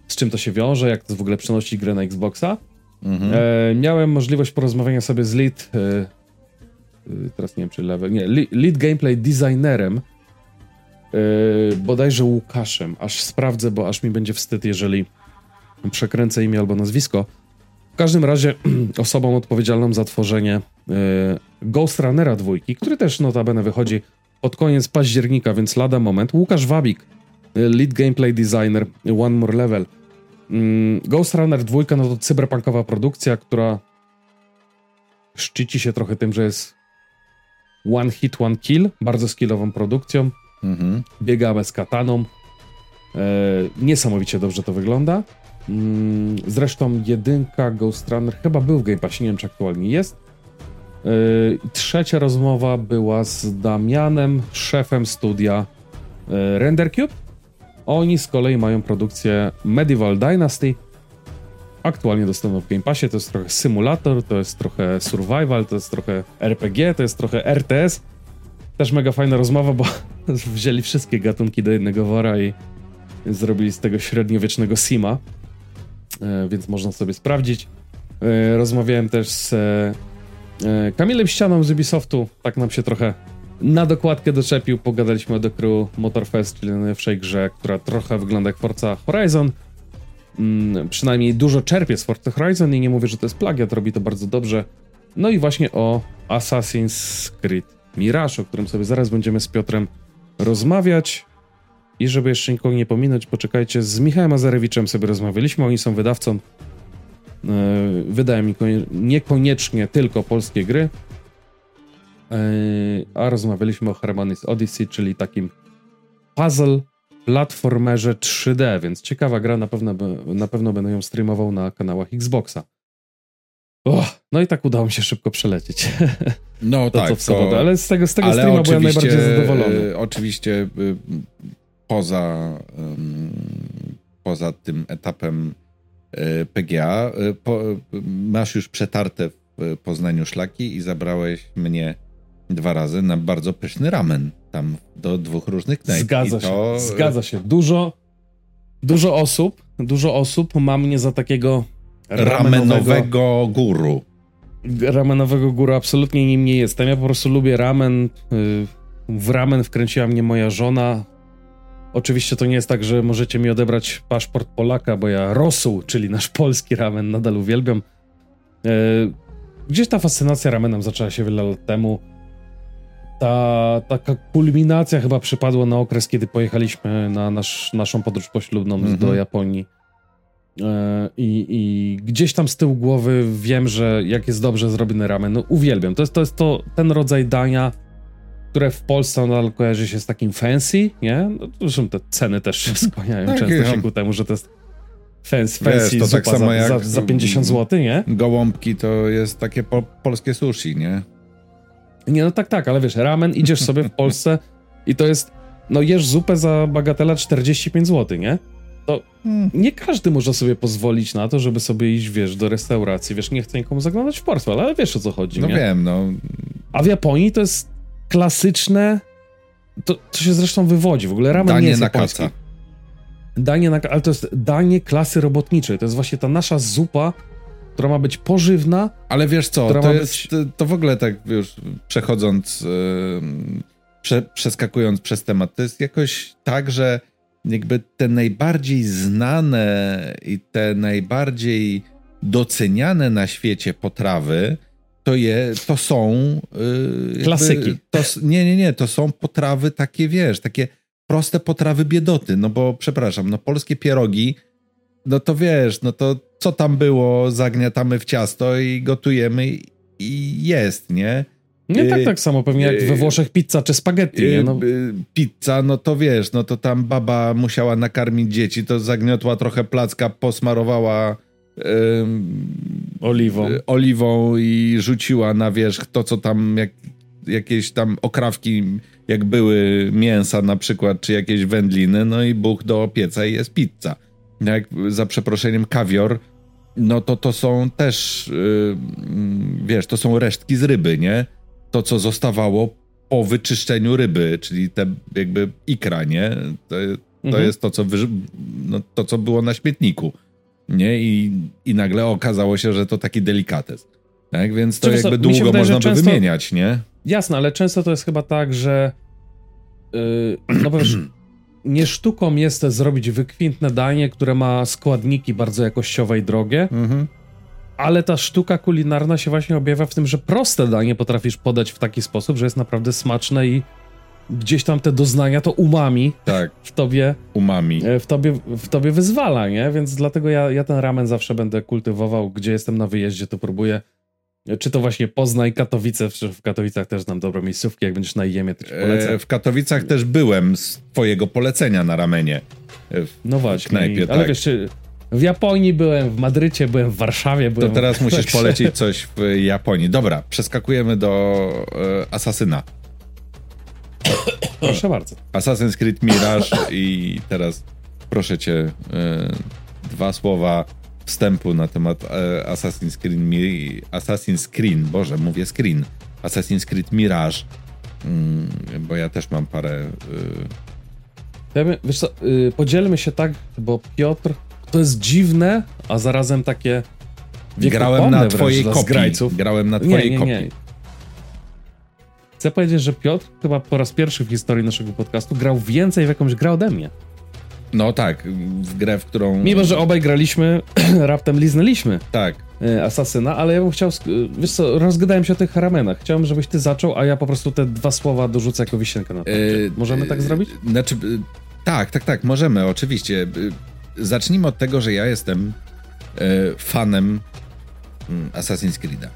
z czym to się wiąże, jak to w ogóle przenosić grę na Xboxa. Mhm. E, miałem możliwość porozmawiania sobie z lead, e, e, teraz nie wiem czy level, nie, lead gameplay designerem, e, bodajże Łukaszem, aż sprawdzę, bo aż mi będzie wstyd, jeżeli przekręcę imię albo nazwisko. W każdym razie osobą odpowiedzialną za tworzenie e, Ghost Runnera dwójki, który też notabene wychodzi pod koniec października, więc lada moment. Łukasz Wabik, lead gameplay designer One More Level. Ghost Runner dwa no to cyberpunkowa produkcja, która szczyci się trochę tym, że jest one hit, one kill, bardzo skillową produkcją. Mhm. Biegamy z kataną. E, niesamowicie dobrze to wygląda. Mm, zresztą jedynka Ghost Runner chyba był w Game Passie, nie wiem czy aktualnie jest. E, trzecia rozmowa była z Damianem, szefem studia e, Render Cube. Oni z kolei mają produkcję Medieval Dynasty, aktualnie dostępną w Game Passie. To jest trochę symulator, to jest trochę survival, to jest trochę R P G, to jest trochę R T S. Też mega fajna rozmowa, bo wzięli wszystkie gatunki do jednego wora i zrobili z tego średniowiecznego Sima, e, więc można sobie sprawdzić. E, rozmawiałem też z e, Kamilem Ścianą z Ubisoftu, tak nam się trochę na dokładkę doczepił, pogadaliśmy o The Crew Motorfest, czyli najnowszej grze, która trochę wygląda jak Forza Horizon. Hmm, przynajmniej dużo czerpie z Forza Horizon i nie mówię, że to jest plagiat, robi to bardzo dobrze. No i właśnie o Assassin's Creed Mirage, o którym sobie zaraz będziemy z Piotrem rozmawiać. I żeby jeszcze nikogo nie pominąć, poczekajcie, z Michałem Azarewiczem sobie rozmawialiśmy, oni są wydawcą. Yy, wydają mi niekoniecznie tylko polskie gry. A rozmawialiśmy o Harmonix Odyssey, czyli takim puzzle platformerze trzy D, więc ciekawa gra, na pewno, na pewno będę ją streamował na kanałach Xboxa. Oh, no i tak udało mi się szybko przelecieć. No to, tak. Co w sobotę, to... ale z tego, z tego streama byłem najbardziej zadowolony. Y, oczywiście y, poza, y, poza tym etapem y, P G A y, po, y, masz już przetarte w Poznaniu szlaki i zabrałeś mnie dwa razy na bardzo pyszny ramen. Tam do dwóch różnych knajp. Zgadza I to... się, zgadza się. Dużo, dużo osób, dużo osób ma mnie za takiego ramenowego, ramenowego guru. Ramenowego guru, absolutnie nim nie jestem. Ja po prostu lubię ramen. W ramen wkręciła mnie moja żona. Oczywiście to nie jest tak, że możecie mi odebrać paszport Polaka, bo ja rosół, czyli nasz polski ramen, nadal uwielbiam. Gdzieś ta fascynacja ramenem zaczęła się wiele lat temu. Ta taka kulminacja chyba przypadła na okres, kiedy pojechaliśmy na nasz, naszą podróż poślubną mm-hmm. do Japonii. E, i, I gdzieś tam z tyłu głowy wiem, że jak jest dobrze zrobiony ramen, no uwielbiam. To jest, to jest to, ten rodzaj dania, które w Polsce nadal kojarzy się z takim fancy, nie? No, zresztą te ceny też się skłaniają tak, często się ku temu, że to jest fancy, fancy Wiesz, to zupa tak samo za, jak za, za pięćdziesiąt złotych, nie? Gołąbki to jest takie po, polskie sushi, nie? Nie, no tak, tak, ale wiesz, ramen idziesz sobie w Polsce i to jest, no jesz zupę za bagatela czterdzieści pięć złotych, nie? To hmm. nie każdy może sobie pozwolić na to, żeby sobie iść, wiesz, do restauracji, wiesz, nie chcę nikomu zaglądać w portfel, ale wiesz o co chodzi, no nie? No wiem, no. A w Japonii to jest klasyczne, to, to się zresztą wywodzi, w ogóle ramen danie nie jest na japoński. kaca. Danie na ale to jest danie klasy robotniczej, to jest właśnie ta nasza zupa, która ma być pożywna. Ale wiesz co, to jest, być... to w ogóle tak już przechodząc, yy, prze, przeskakując przez temat, to jest jakoś tak, że jakby te najbardziej znane i te najbardziej doceniane na świecie potrawy, to, je, to są... Yy, klasyki. Jakby, to, nie, nie, nie, to są potrawy takie, wiesz, takie proste potrawy biedoty, no bo przepraszam, no polskie pierogi, no to wiesz, no to co tam było, zagniatamy w ciasto i gotujemy i jest, nie? Nie tak, tak samo pewnie jak we Włoszech pizza czy spaghetti, nie? No. Pizza, no to wiesz, no to tam baba musiała nakarmić dzieci, to zagniotła trochę placka, posmarowała ym, oliwą. oliwą i rzuciła na wierzch to, co tam, jak, jakieś tam okrawki, jak były mięsa na przykład, czy jakieś wędliny, no i buch do pieca i jest pizza. Jak za przeproszeniem kawior, no to to są też, yy, wiesz, to są resztki z ryby, nie? To, co zostawało po wyczyszczeniu ryby, czyli te jakby ikra, nie? To, To mhm. jest to co, wy, no, to, co było na śmietniku. Nie? I, I nagle okazało się, że to taki delikates. Tak? Więc to jakby długo wydaje, można by często, wymieniać, nie? Jasne, ale często to jest chyba tak, że yy, no bo wiesz, nie sztuką jest zrobić wykwintne danie, które ma składniki bardzo jakościowe i drogie, mhm. ale ta sztuka kulinarna się właśnie objawia w tym, że proste danie potrafisz podać w taki sposób, że jest naprawdę smaczne i gdzieś tam te doznania, to umami tak. w tobie umami w tobie, w tobie wyzwala, nie? Więc dlatego ja, ja ten ramen zawsze będę kultywował, gdzie jestem na wyjeździe, to próbuję. Czy to właśnie Poznań, Katowice, w Katowicach też znam dobre miejscówki, jak będziesz na Ijemie, to ci polecę. E, w Katowicach też byłem z twojego polecenia na ramenie. W, no właśnie, knajpie, ale tak. wiesz, w Japonii byłem, w Madrycie byłem, w Warszawie byłem. To teraz musisz polecić coś w Japonii. Dobra, przeskakujemy do e, Asasyna. Proszę bardzo. Assassin's Creed Mirage i teraz proszę cię e, dwa słowa wstępu na temat e, Assassin's Creed Mi- Assassin's Creed, Boże, mówię screen. Assassin's Creed Mirage, mm, bo ja też mam parę... Y... Wiesz co, y, podzielmy się tak, bo Piotr, to jest dziwne, a zarazem takie Grałem na twojej kopii. Grałem na twojej nie, nie, nie. kopii. Chcę powiedzieć, że Piotr chyba po raz pierwszy w historii naszego podcastu grał więcej w jakąś grę ode mnie. No tak, w grę, w którą... Mimo, że obaj graliśmy, raptem liznęliśmy tak. Asasyna, ale ja bym chciał, wiesz co, rozgadałem się o tych ramenach. Chciałem, żebyś ty zaczął, a ja po prostu te dwa słowa dorzucę jako wisienkę na to. Yy, możemy yy, tak zrobić? Znaczy, yy, tak, tak, tak, możemy, oczywiście. Yy, zacznijmy od tego, że ja jestem yy, fanem yy, Assassin's Creed'a.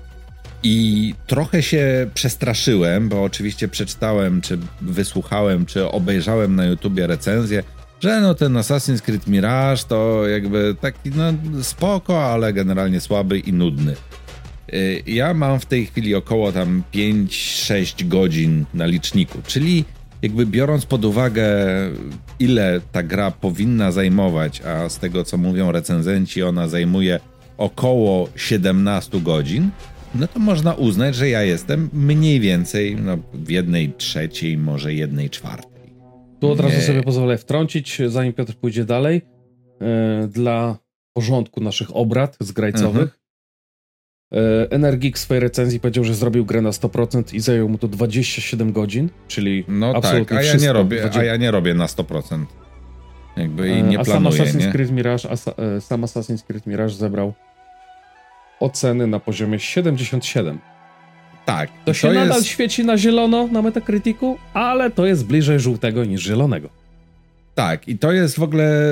I trochę się przestraszyłem, bo oczywiście przeczytałem, czy wysłuchałem, czy obejrzałem na YouTubie recenzję, że no ten Assassin's Creed Mirage to jakby taki no spoko, ale generalnie słaby i nudny. Ja mam w tej chwili około tam pięć sześć godzin na liczniku, czyli jakby biorąc pod uwagę ile ta gra powinna zajmować, a z tego co mówią recenzenci ona zajmuje około siedemnaście godzin, no to można uznać, że ja jestem mniej więcej no, w jednej trzeciej, może jednej czwartej. Tu od razu Nie. sobie pozwolę wtrącić, zanim Piotr pójdzie dalej, yy, dla porządku naszych obrad zgrajcowych. Yy, Energik w swojej recenzji powiedział, że zrobił grę na sto procent i zajął mu to dwadzieścia siedem godzin, czyli no absolutnie tak, a ja wszystko. nie robię, a ja nie robię na sto procent. Jakby i nie a planuję, sam Assassin's nie? Creed Mirage, asa, sam Assassin's Creed Mirage zebrał oceny na poziomie siedemdziesiąt siedem. Tak. To, to się jest... nadal świeci na zielono na Metacriticu, ale to jest bliżej żółtego niż zielonego. Tak, i to jest w ogóle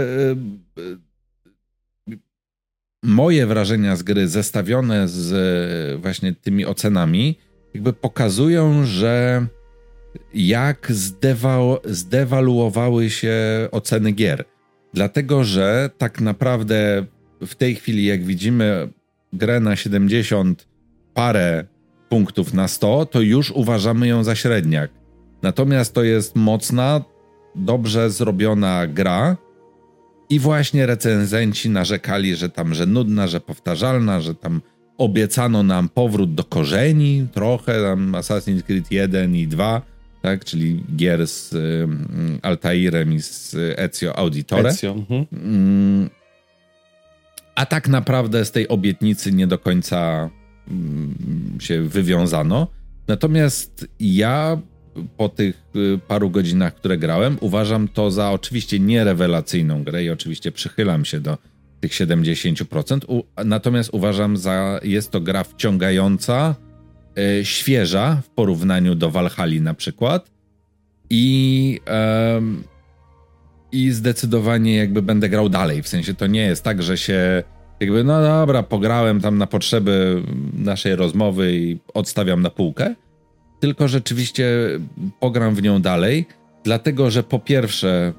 yy, moje wrażenia z gry zestawione z yy, właśnie tymi ocenami jakby pokazują, że jak zdewa- zdewaluowały się oceny gier. Dlatego, że tak naprawdę w tej chwili jak widzimy grę na siedemdziesiąt parę punktów na sto, to już uważamy ją za średniak. Natomiast to jest mocna, dobrze zrobiona gra i właśnie recenzenci narzekali, że tam, że nudna, że powtarzalna, że tam obiecano nam powrót do korzeni trochę, tam Assassin's Creed jeden i dwa, tak, czyli gier z y, Altairem i z Ezio Auditore. Ezio, mhm. mm, a tak naprawdę z tej obietnicy nie do końca się wywiązano. Natomiast ja po tych paru godzinach, które grałem, uważam to za oczywiście nierewelacyjną grę i oczywiście przychylam się do tych siedemdziesiąt procent. U, natomiast uważam, za jest to gra wciągająca, e, świeża w porównaniu do Valhalli na przykład i, e, i zdecydowanie jakby będę grał dalej. W sensie to nie jest tak, że się jakby, no dobra, pograłem tam na potrzeby naszej rozmowy i odstawiam na półkę, tylko rzeczywiście pogram w nią dalej, dlatego, że po pierwsze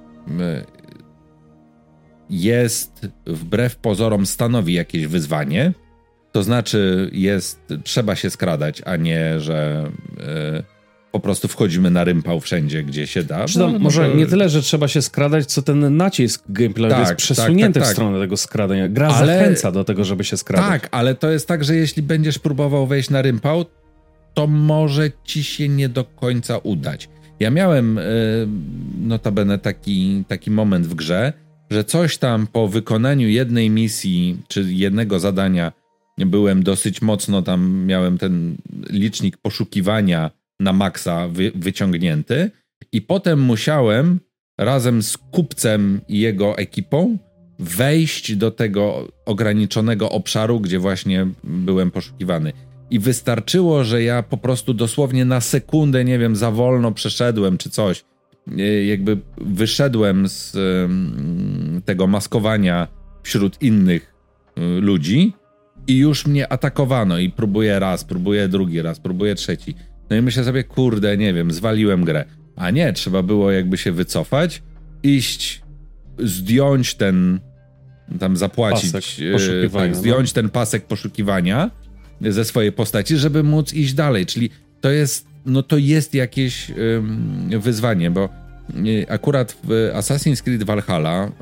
jest wbrew pozorom stanowi jakieś wyzwanie, to znaczy jest, trzeba się skradać, a nie, że yy, po prostu wchodzimy na rympał wszędzie, gdzie się da. No, no, może nie tyle, że trzeba się skradać, co ten nacisk gameplayowy tak, jest przesunięty tak, tak, tak. w stronę tego skradania. Gra ale, zachęca do tego, żeby się skradać. Tak, ale to jest tak, że jeśli będziesz próbował wejść na rympał, to może ci się nie do końca udać. Ja miałem notabene taki, taki moment w grze, że coś tam po wykonaniu jednej misji, czy jednego zadania byłem dosyć mocno tam, miałem ten licznik poszukiwania na maksa wy, wyciągnięty i potem musiałem razem z kupcem i jego ekipą wejść do tego ograniczonego obszaru, gdzie właśnie byłem poszukiwany. I wystarczyło, że ja po prostu dosłownie na sekundę, nie wiem, za wolno przeszedłem czy coś. Jakby wyszedłem z tego maskowania wśród innych ludzi i już mnie atakowano i próbuję raz, próbuję drugi raz, próbuję trzeci. No i myślę sobie, kurde, nie wiem, zwaliłem grę. A nie, trzeba było jakby się wycofać, iść, zdjąć ten, tam zapłacić, pasek poszukiwania, tak, zdjąć no. ten pasek poszukiwania ze swojej postaci, żeby móc iść dalej. Czyli to jest, no to jest jakieś ym, wyzwanie, bo y, akurat w Assassin's Creed Valhalla, y,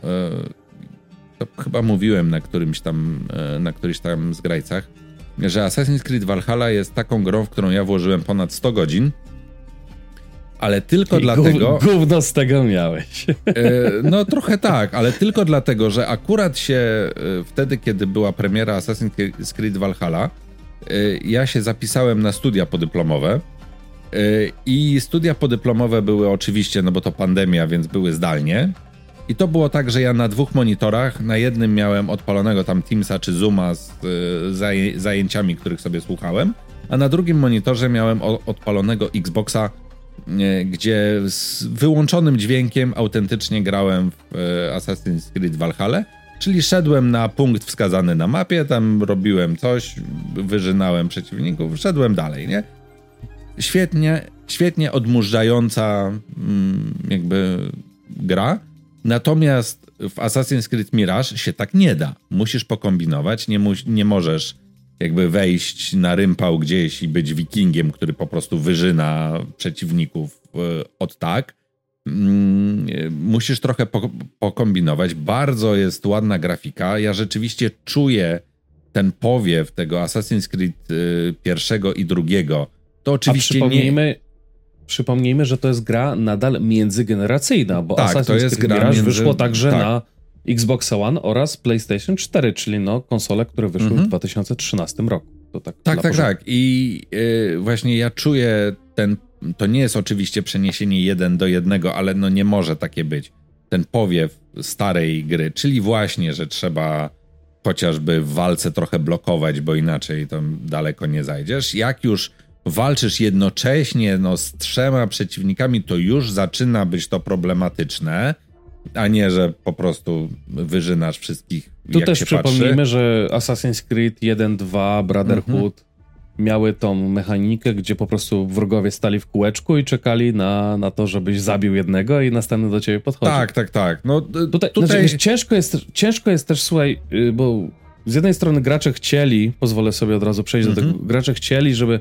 to chyba mówiłem na którymś tam, y, na któryś tam zgrajcach, że Assassin's Creed Valhalla jest taką grą, w którą ja włożyłem ponad sto godzin, ale tylko I dlatego... Gówno z tego miałeś. No trochę tak, ale tylko dlatego, że akurat się wtedy, kiedy była premiera Assassin's Creed Valhalla, ja się zapisałem na studia podyplomowe i studia podyplomowe były oczywiście, no bo to pandemia, więc były zdalnie. I to było tak, że ja na dwóch monitorach, na jednym miałem odpalonego tam Teamsa czy Zooma z zaję- zajęciami, których sobie słuchałem, a na drugim monitorze miałem odpalonego Xboxa, gdzie z wyłączonym dźwiękiem autentycznie grałem w Assassin's Creed Valhalla, czyli szedłem na punkt wskazany na mapie, tam robiłem coś, wyżynałem przeciwników, szedłem dalej, nie? Świetnie, świetnie odmurzająca jakby gra, natomiast w Assassin's Creed Mirage się tak nie da. Musisz pokombinować, nie, mu- nie możesz jakby wejść na rympał gdzieś i być wikingiem, który po prostu wyżyna przeciwników od tak. Musisz trochę po- pokombinować. Bardzo jest ładna grafika. Ja rzeczywiście czuję ten powiew tego Assassin's Creed pierwszego i drugiego. To oczywiście A przypomnijmy, nie... przypomnijmy, że to jest gra nadal międzygeneracyjna, bo tak, Assassin's to jest Creed gra Mirage między... wyszło także tak. na Xbox One oraz PlayStation cztery, czyli no konsole, które wyszły mhm. w dwa tysiące trzynastym roku. To tak, tak, tak, tak. I yy, właśnie ja czuję ten, to nie jest oczywiście przeniesienie jeden do jednego, ale no nie może takie być. Ten powiew starej gry, czyli właśnie, że trzeba chociażby w walce trochę blokować, bo inaczej to daleko nie zajdziesz. Jak już walczysz jednocześnie no, z trzema przeciwnikami, to już zaczyna być to problematyczne, a nie, że po prostu wyżynasz wszystkich, tu jak też się przypomnijmy, patrzy. że Assassin's Creed jeden, dwa, Brotherhood mhm. miały tą mechanikę, gdzie po prostu wrogowie stali w kółeczku i czekali na, na to, żebyś zabił jednego i następny do ciebie podchodził. Tak, tak, tak. No, tutaj, tutaj... Znaczy, wiesz, ciężko, jest, ciężko jest też, słuchaj, bo z jednej strony gracze chcieli, pozwolę sobie od razu przejść mhm. do tego, gracze chcieli, żeby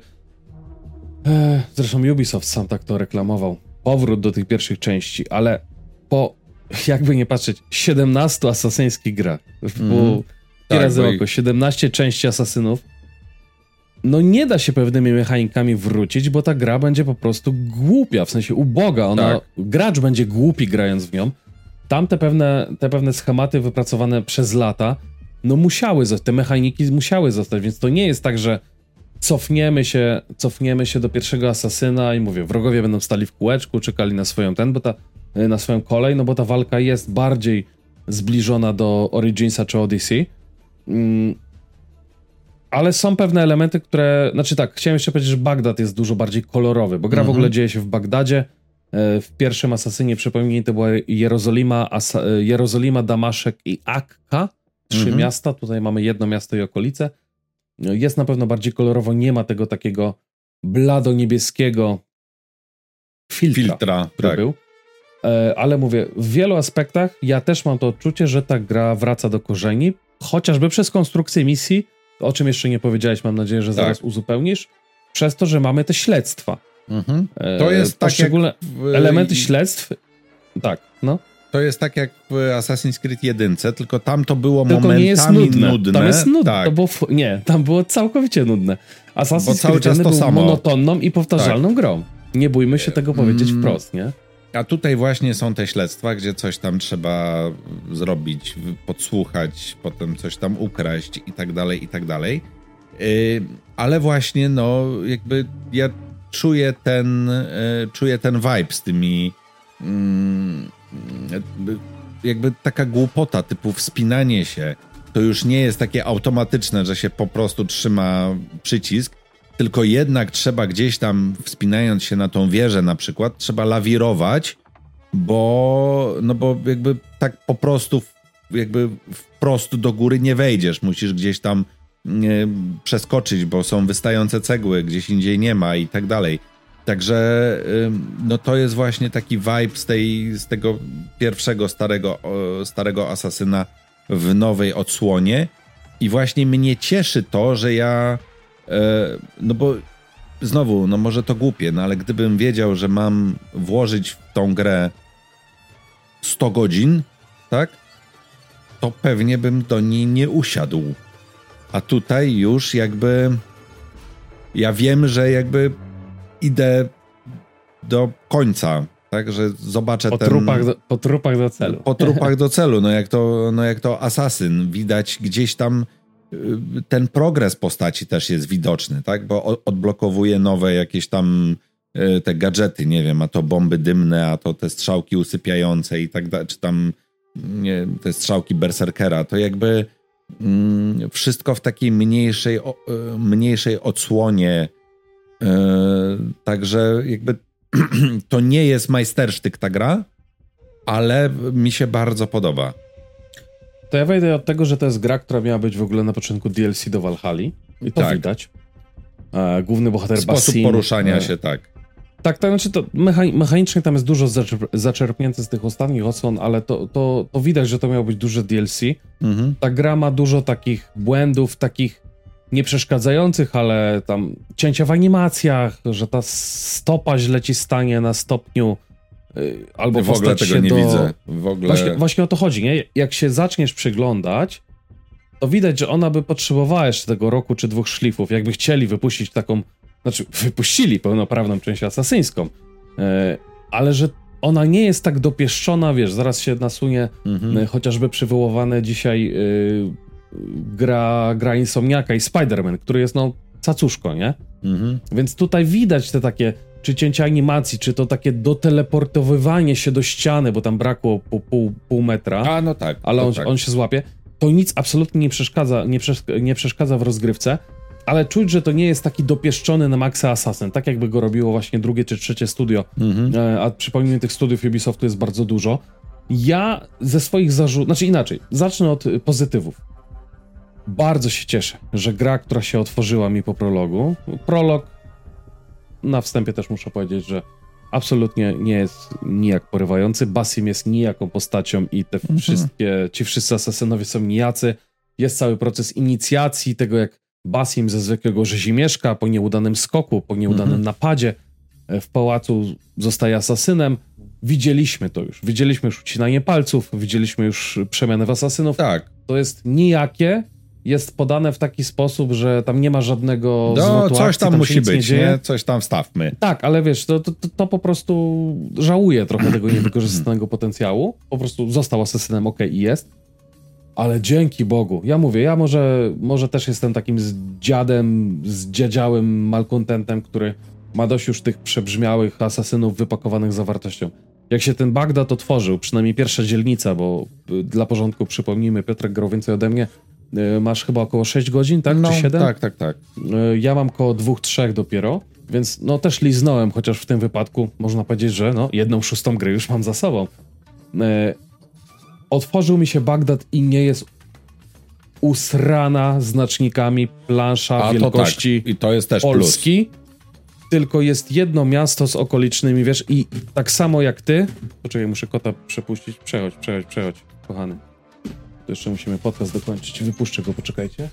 e, zresztą Ubisoft sam tak to reklamował, powrót do tych pierwszych części, ale po, jakby nie patrzeć, siedemnastu asasyńskich grach, mhm. bo tak, razy bo oko, i... siedemnaście części asasynów, no nie da się pewnymi mechanikami wrócić, bo ta gra będzie po prostu głupia, w sensie uboga. Ona, tak. Gracz będzie głupi grając w nią. Tam te pewne, te pewne schematy wypracowane przez lata, no musiały zostać, te mechaniki musiały zostać, więc to nie jest tak, że cofniemy się, cofniemy się do pierwszego asasyna i mówię, wrogowie będą stali w kółeczku, czekali na swoją ten, bo ta, na swoją kolej, no bo ta walka jest bardziej zbliżona do Originsa czy Odyssey. Mm. Ale są pewne elementy, które... Znaczy tak, chciałem jeszcze powiedzieć, że Bagdad jest dużo bardziej kolorowy, bo gra mm-hmm. w ogóle dzieje się w Bagdadzie. W pierwszym Asasynie, przypomnij, to była Jerozolima, Asa, Jerozolima, Damaszek i Akka. Trzy mm-hmm. miasta. Tutaj mamy jedno miasto i okolice. Jest na pewno bardziej kolorowo. Nie ma tego takiego blado-niebieskiego filtra, filtra który tak. był. Ale mówię, w wielu aspektach ja też mam to odczucie, że ta gra wraca do korzeni, chociażby przez konstrukcję misji, o czym jeszcze nie powiedziałeś, mam nadzieję, że zaraz tak. uzupełnisz, przez to, że mamy te śledztwa. Mhm. To jest tak poszczególne jak w... elementy śledztw. Tak, no. To jest tak jak w Assassin's Creed jeden, tylko tam to było tylko momentami nie jest nudne. nudne. Tam jest nudne. Tak. To było, nie, tam było całkowicie nudne. Assassin's cały Creed czas to był samo. monotonną i powtarzalną tak. grą. Nie bójmy się tego powiedzieć mm. wprost, nie? A tutaj właśnie są te śledztwa, gdzie coś tam trzeba zrobić, podsłuchać, potem coś tam ukraść i tak dalej, i tak dalej. Yy, ale właśnie, no, jakby ja czuję ten, yy, czuję ten vibe z tymi yy, jakby taka głupota typu wspinanie się. To już nie jest takie automatyczne, że się po prostu trzyma przycisk, tylko jednak trzeba gdzieś tam, wspinając się na tą wieżę na przykład, trzeba lawirować, bo, no bo jakby tak po prostu jakby wprost do góry nie wejdziesz. Musisz gdzieś tam nie, przeskoczyć, bo są wystające cegły, gdzieś indziej nie ma i tak dalej. Także no to jest właśnie taki vibe z, tej, z tego pierwszego starego, starego Asasyna w nowej odsłonie i właśnie mnie cieszy to, że ja no bo znowu, no może to głupie, no ale gdybym wiedział, że mam włożyć w tą grę sto godzin, tak, to pewnie bym do niej nie usiadł. A tutaj już jakby ja wiem, że jakby idę do końca, tak, że zobaczę po ten... Trupach do, po trupach do celu. Po trupach do celu, no jak to, no jak to Asasyn, widać gdzieś tam ten progres postaci też jest widoczny, tak, bo odblokowuje nowe jakieś tam te gadżety, nie wiem, a to bomby dymne, a to te strzałki usypiające i tak dalej, czy tam nie, te strzałki berserkera, to jakby mm, wszystko w takiej mniejszej, o, mniejszej odsłonie, yy, także jakby to nie jest majstersztyk ta gra, ale mi się bardzo podoba. To ja wejdę od tego, że to jest gra, która miała być w ogóle na początku D L C do Valhalli. I to tak widać. E, główny bohater Basim. Sposób poruszania e, się, tak. Tak, tak, znaczy to mecha- mechanicznie tam jest dużo zaczerp- zaczerpnięte z tych ostatnich odsłon, ale to, to, to widać, że to miało być duże D L C. Mhm. Ta gra ma dużo takich błędów, takich nieprzeszkadzających, ale tam cięcia w animacjach, że ta stopa źle ci stanie na stopniu, yy, albo w ogóle tego się nie do... widzę. W ogóle... Właśnie, właśnie o to chodzi, nie? Jak się zaczniesz przyglądać, to widać, że ona by potrzebowała jeszcze tego roku czy dwóch szlifów, jakby chcieli wypuścić taką, znaczy wypuścili pełnoprawną część asasyńską, yy, ale że ona nie jest tak dopieszczona, wiesz, zaraz się nasunie mhm. yy, chociażby przywoływane dzisiaj yy, gra, gra Insomniaka i Spider-Man, który jest no cacuszko, nie? Mhm. Więc tutaj widać te takie, czy cięcia animacji, czy to takie doteleportowywanie się do ściany, bo tam brakło pół, pół, pół metra. A, no tak. Ale on, tak. on się złapie. To nic absolutnie nie przeszkadza, nie, przesz nie przeszkadza w rozgrywce, ale czuć, że to nie jest taki dopieszczony na maksa Assassin, tak jakby go robiło właśnie drugie czy trzecie studio. Mhm. A przypomnijmy, tych studiów Ubisoftu jest bardzo dużo. Ja ze swoich zarzutów, znaczy inaczej, zacznę od pozytywów. Bardzo się cieszę, że gra, która się otworzyła mi po prologu, prolog, na wstępie też muszę powiedzieć, że absolutnie nie jest nijak porywający. Basim jest nijaką postacią i te mhm. wszystkie, ci wszyscy asasynowie są nijacy. Jest cały proces inicjacji tego, jak Basim ze zwykłego rzezimieszka po nieudanym skoku, po nieudanym mhm. napadzie w pałacu zostaje asasynem. Widzieliśmy to już. Widzieliśmy już ucinanie palców, widzieliśmy już przemianę w asasynów. Tak. To jest nijakie, jest podane w taki sposób, że tam nie ma żadnego no, zwrotu coś akcji, tam, tam musi być, nie, nie? Coś tam wstawmy. Tak, ale wiesz, to, to, to po prostu żałuję trochę tego niewykorzystanego potencjału. Po prostu został asesynem, okej, okay, i jest. Ale dzięki Bogu. Ja mówię, ja może, może też jestem takim z dziadem, z dziadziałym malkontentem, który ma dość już tych przebrzmiałych asasynów wypakowanych zawartością. Jak się ten Bagdad otworzył, przynajmniej pierwsza dzielnica, bo dla porządku przypomnijmy, Piotrek grał więcej ode mnie, masz chyba około sześć godzin, tak? No, czy siedem? Tak, tak, tak. Ja mam około dwóch, trzech dopiero, więc no też liznąłem, chociaż w tym wypadku można powiedzieć, że no jedną szóstą gry już mam za sobą. Otworzył mi się Bagdad i nie jest usrana znacznikami plansza A wielkości to tak. I to jest też Polski, plus. Tylko jest jedno miasto z okolicznymi, wiesz, i tak samo jak ty... Poczekaj, muszę kota przepuścić. Przechodź, przechodź, przechodź, kochany. To jeszcze musimy podcast dokończyć. Wypuszczę go, poczekajcie.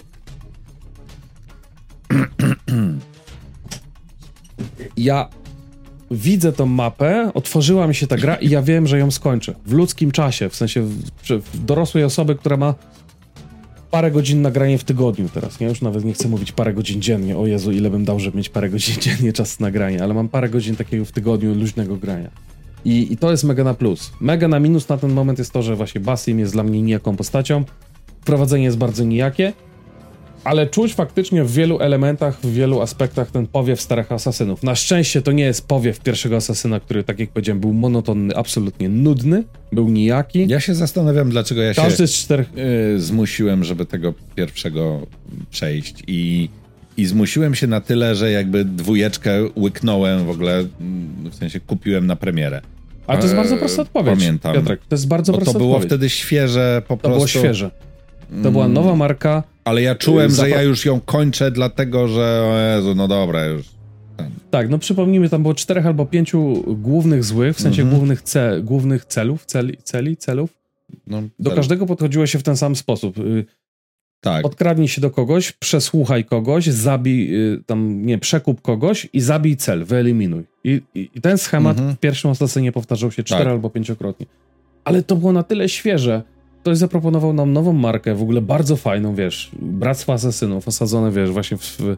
Ja widzę tą mapę, otworzyła mi się ta gra i ja wiem, że ją skończę. W ludzkim czasie, w sensie w, w dorosłej osoby, która ma parę godzin nagranie w tygodniu teraz, nie? Już nawet nie chcę mówić parę godzin dziennie, o Jezu, ile bym dał, żeby mieć parę godzin dziennie czas nagrania, ale mam parę godzin takiego w tygodniu luźnego grania. I, I to jest mega na plus. Mega na minus na ten moment jest to, że właśnie Basim jest dla mnie nijaką postacią, wprowadzenie jest bardzo nijakie, ale czuć faktycznie w wielu elementach, w wielu aspektach ten powiew starych asasynów. Na szczęście to nie jest powiew pierwszego asasyna, który, tak jak powiedziałem, był monotonny, absolutnie nudny, był nijaki. Ja się zastanawiam, dlaczego ja Każdy się z czterech... yy, zmusiłem, żeby tego pierwszego przejść i, i zmusiłem się na tyle, że jakby dwójeczkę łyknąłem w ogóle, w sensie kupiłem na premierę. Ale to jest bardzo prosta odpowiedź, Pamiętam. Piotrek, to jest bardzo Bo prosta to było odpowiedź. wtedy świeże po To prostu. było świeże. To była nowa marka. Ale ja czułem, Zapra- że ja już ją kończę, dlatego że o Jezu, no dobra, już. Tak, no przypomnijmy, tam było czterech albo pięciu głównych złych, w sensie Mhm. głównych, ce, głównych celów, celi, celi, celów. No, Do cel- każdego podchodziło się w ten sam sposób. Y, Tak. Odkradnij się do kogoś, przesłuchaj kogoś, zabij, y, tam, nie, przekup kogoś i zabij cel, wyeliminuj. I, i, i ten schemat Mhm. w pierwszym asasynie powtarzał się cztery Tak. albo pięciokrotnie. Ale to było na tyle świeże. Ktoś zaproponował nam nową markę, w ogóle bardzo fajną, wiesz, Bractwo Asasynów, osadzone, wiesz, właśnie w, w,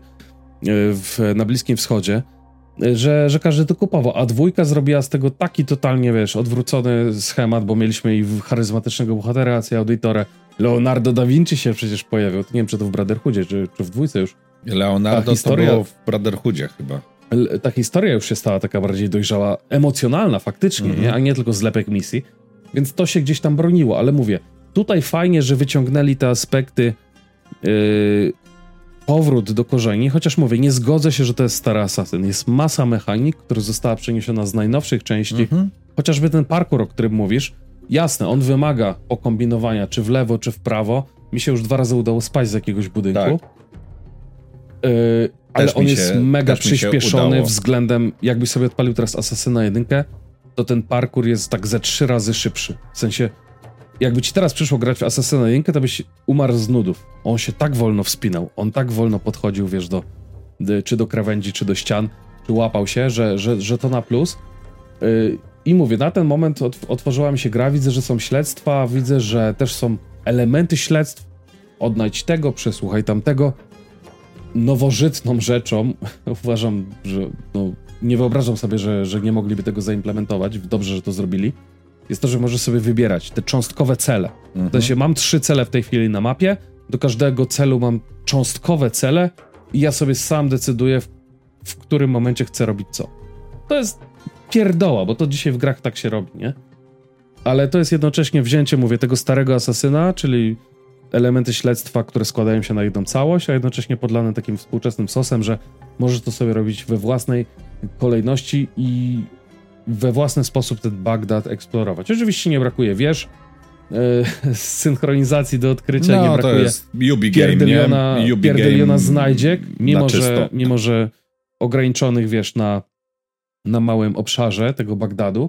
w, na Bliskim Wschodzie, że, że każdy to kupował, a dwójka zrobiła z tego taki totalnie, wiesz, odwrócony schemat, bo mieliśmy i charyzmatycznego bohatera, Acja Auditorę. Leonardo da Vinci się przecież pojawił, to nie wiem, czy to w Brotherhoodzie, czy, czy w dwójce już. Leonardo Ta historia- to było w Brotherhoodzie chyba. L- Ta historia już się stała taka bardziej dojrzała, emocjonalna faktycznie, Mhm. nie? A nie tylko zlepek misji, więc to się gdzieś tam broniło, ale mówię, tutaj fajnie, że wyciągnęli te aspekty, yy, powrót do korzeni, chociaż mówię, nie zgodzę się, że to jest stary asasyn. Jest masa mechanik, która została przeniesiona z najnowszych części, Mhm. chociażby ten parkour, o którym mówisz, jasne, on wymaga pokombinowania, czy w lewo, czy w prawo. Mi się już dwa razy udało spaść z jakiegoś budynku. Tak. Yy, ale Też on mi jest się- mega też mi się przyspieszony udało. względem, jakbyś sobie odpalił teraz Asasyna jedynkę, to ten parkour jest tak ze trzy razy szybszy. W sensie, jakby ci teraz przyszło grać w Asasyna jedynkę, to byś umarł z nudów. On się tak wolno wspinał, on tak wolno podchodził, wiesz, do, do czy do krawędzi, czy do ścian, czy łapał się, że, że, że to na plus. Yy, I mówię, na ten moment otw- otworzyła mi się gra, widzę, że są śledztwa, widzę, że też są elementy śledztw, odnajdź tego, przesłuchaj tamtego. Nowożytną rzeczą, uważam, że no, nie wyobrażam sobie, że, że nie mogliby tego zaimplementować, dobrze, że to zrobili, jest to, że możesz sobie wybierać te cząstkowe cele. Mhm. W sensie mam trzy cele w tej chwili na mapie, do każdego celu mam cząstkowe cele i ja sobie sam decyduję, w, w którym momencie chcę robić co. To jest pierdoła, bo to dzisiaj w grach tak się robi, nie? Ale to jest jednocześnie wzięcie, mówię, tego starego asasyna, czyli elementy śledztwa, które składają się na jedną całość, a jednocześnie podlane takim współczesnym sosem, że możesz to sobie robić we własnej kolejności i we własny sposób ten Bagdad eksplorować. Oczywiście nie brakuje wież, yy, synchronizacji do odkrycia, nie No, to brakuje jest Yubi Game, pierdyliona, nie? Yubi pierdyliona Game znajdziek, mimo na czysto. że, mimo że ograniczonych, wiesz, na, na małym obszarze tego Bagdadu.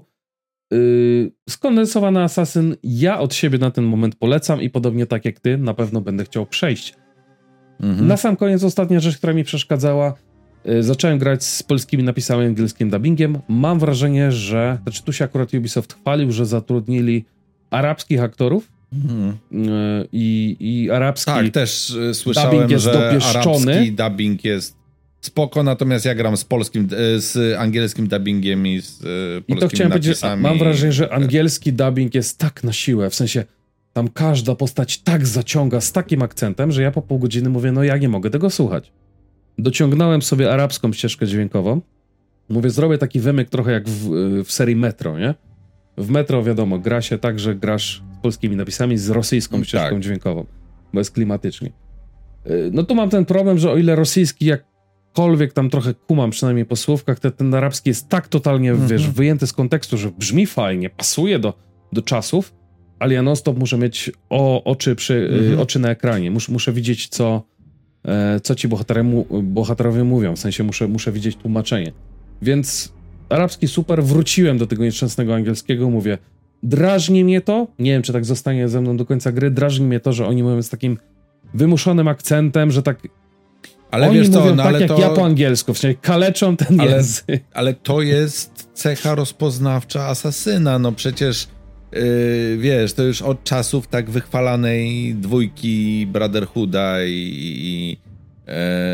Yy, skondensowany asasyn ja od siebie na ten moment polecam i podobnie tak jak ty, na pewno będę chciał przejść. Mhm. Na sam koniec ostatnia rzecz, która mi przeszkadzała, yy, zacząłem grać z polskimi napisami, angielskim dubbingiem. Mam wrażenie, że, znaczy tu się akurat Ubisoft chwalił, że zatrudnili arabskich aktorów Mhm. yy, i, i arabski Tak, też y, dubbing słyszałem, jest że dopieszczony. arabski dubbing jest spoko, natomiast ja gram z polskim, y, z angielskim dubbingiem i z y, polskimi I to chciałem powiedzieć, napisami. mam wrażenie, że angielski dubbing jest tak na siłę, w sensie tam każda postać tak zaciąga z takim akcentem, że ja po pół godziny mówię, no ja nie mogę tego słuchać. Dociągnąłem sobie arabską ścieżkę dźwiękową. Mówię, zrobię taki wymyk trochę jak w, w serii Metro, nie? W Metro wiadomo, gra się tak, że grasz z polskimi napisami z rosyjską Tak. ścieżką dźwiękową, bo jest klimatycznie. Yy, No tu mam ten problem, że o ile rosyjski jakkolwiek tam trochę kumam, przynajmniej po słówkach, to ten arabski jest tak totalnie, Mhm. wiesz, wyjęty z kontekstu, że brzmi fajnie, pasuje do, do czasów, ale ja non stop muszę mieć o, oczy, przy, Mhm. y, oczy na ekranie. Mus, muszę widzieć, co, e, co ci bohaterowie, mu, bohaterowie mówią, w sensie muszę, muszę widzieć tłumaczenie. Więc arabski super, wróciłem do tego nieszczęsnego angielskiego, mówię, drażni mnie to, nie wiem, czy tak zostanie ze mną do końca gry, drażni mnie to, że oni mówią z takim wymuszonym akcentem, że tak Ale oni wiesz mówią co, no, tak ale jak to, ja po angielsku, w sensie kaleczą ten Ale- język. ale to jest cecha rozpoznawcza asasyna, no przecież yy, wiesz, to już od czasów tak wychwalanej dwójki Brotherhooda i, i, yy,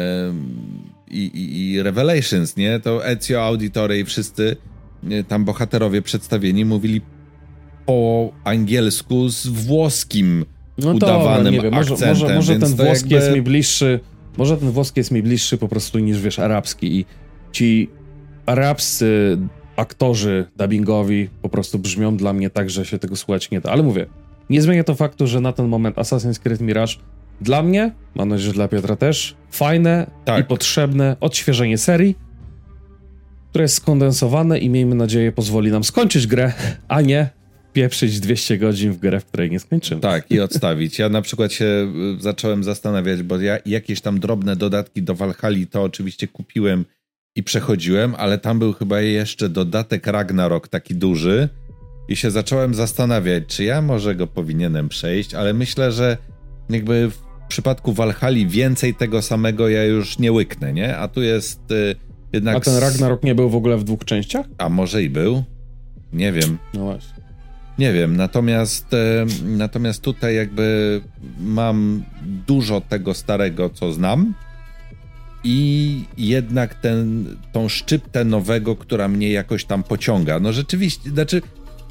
i, i Revelations, nie? To Ezio Auditore i wszyscy yy, tam bohaterowie przedstawieni mówili po angielsku z włoskim no udawanym to, nie wiem, może, akcentem. Może, może ten włoski jakby... jest mi bliższy, może ten włoski jest mi bliższy po prostu niż, wiesz, arabski i ci arabscy aktorzy dubbingowi po prostu brzmią dla mnie tak, że się tego słuchać nie da. Ale mówię, nie zmienia to faktu, że na ten moment Assassin's Creed Mirage dla mnie, mam nadzieję, że dla Piotra też, fajne tak. i potrzebne odświeżenie serii, które jest skondensowane i miejmy nadzieję pozwoli nam skończyć grę, a nie pieprzyć dwieście godzin w grę, w której nie skończymy. Tak, i odstawić. Ja na przykład się zacząłem zastanawiać, bo ja jakieś tam drobne dodatki do Valhalli to oczywiście kupiłem i przechodziłem, ale tam był chyba jeszcze dodatek Ragnarok taki duży i się zacząłem zastanawiać, czy ja może go powinienem przejść, ale myślę, że jakby w przypadku Valhalli więcej tego samego ja już nie łyknę, nie? A tu jest y, jednak... A ten Ragnarok nie był w ogóle w dwóch częściach? A może i był? Nie wiem. No właśnie. Nie wiem, natomiast, y, natomiast tutaj jakby mam dużo tego starego, co znam, i jednak ten, tą szczyptę nowego, która mnie jakoś tam pociąga. No rzeczywiście, znaczy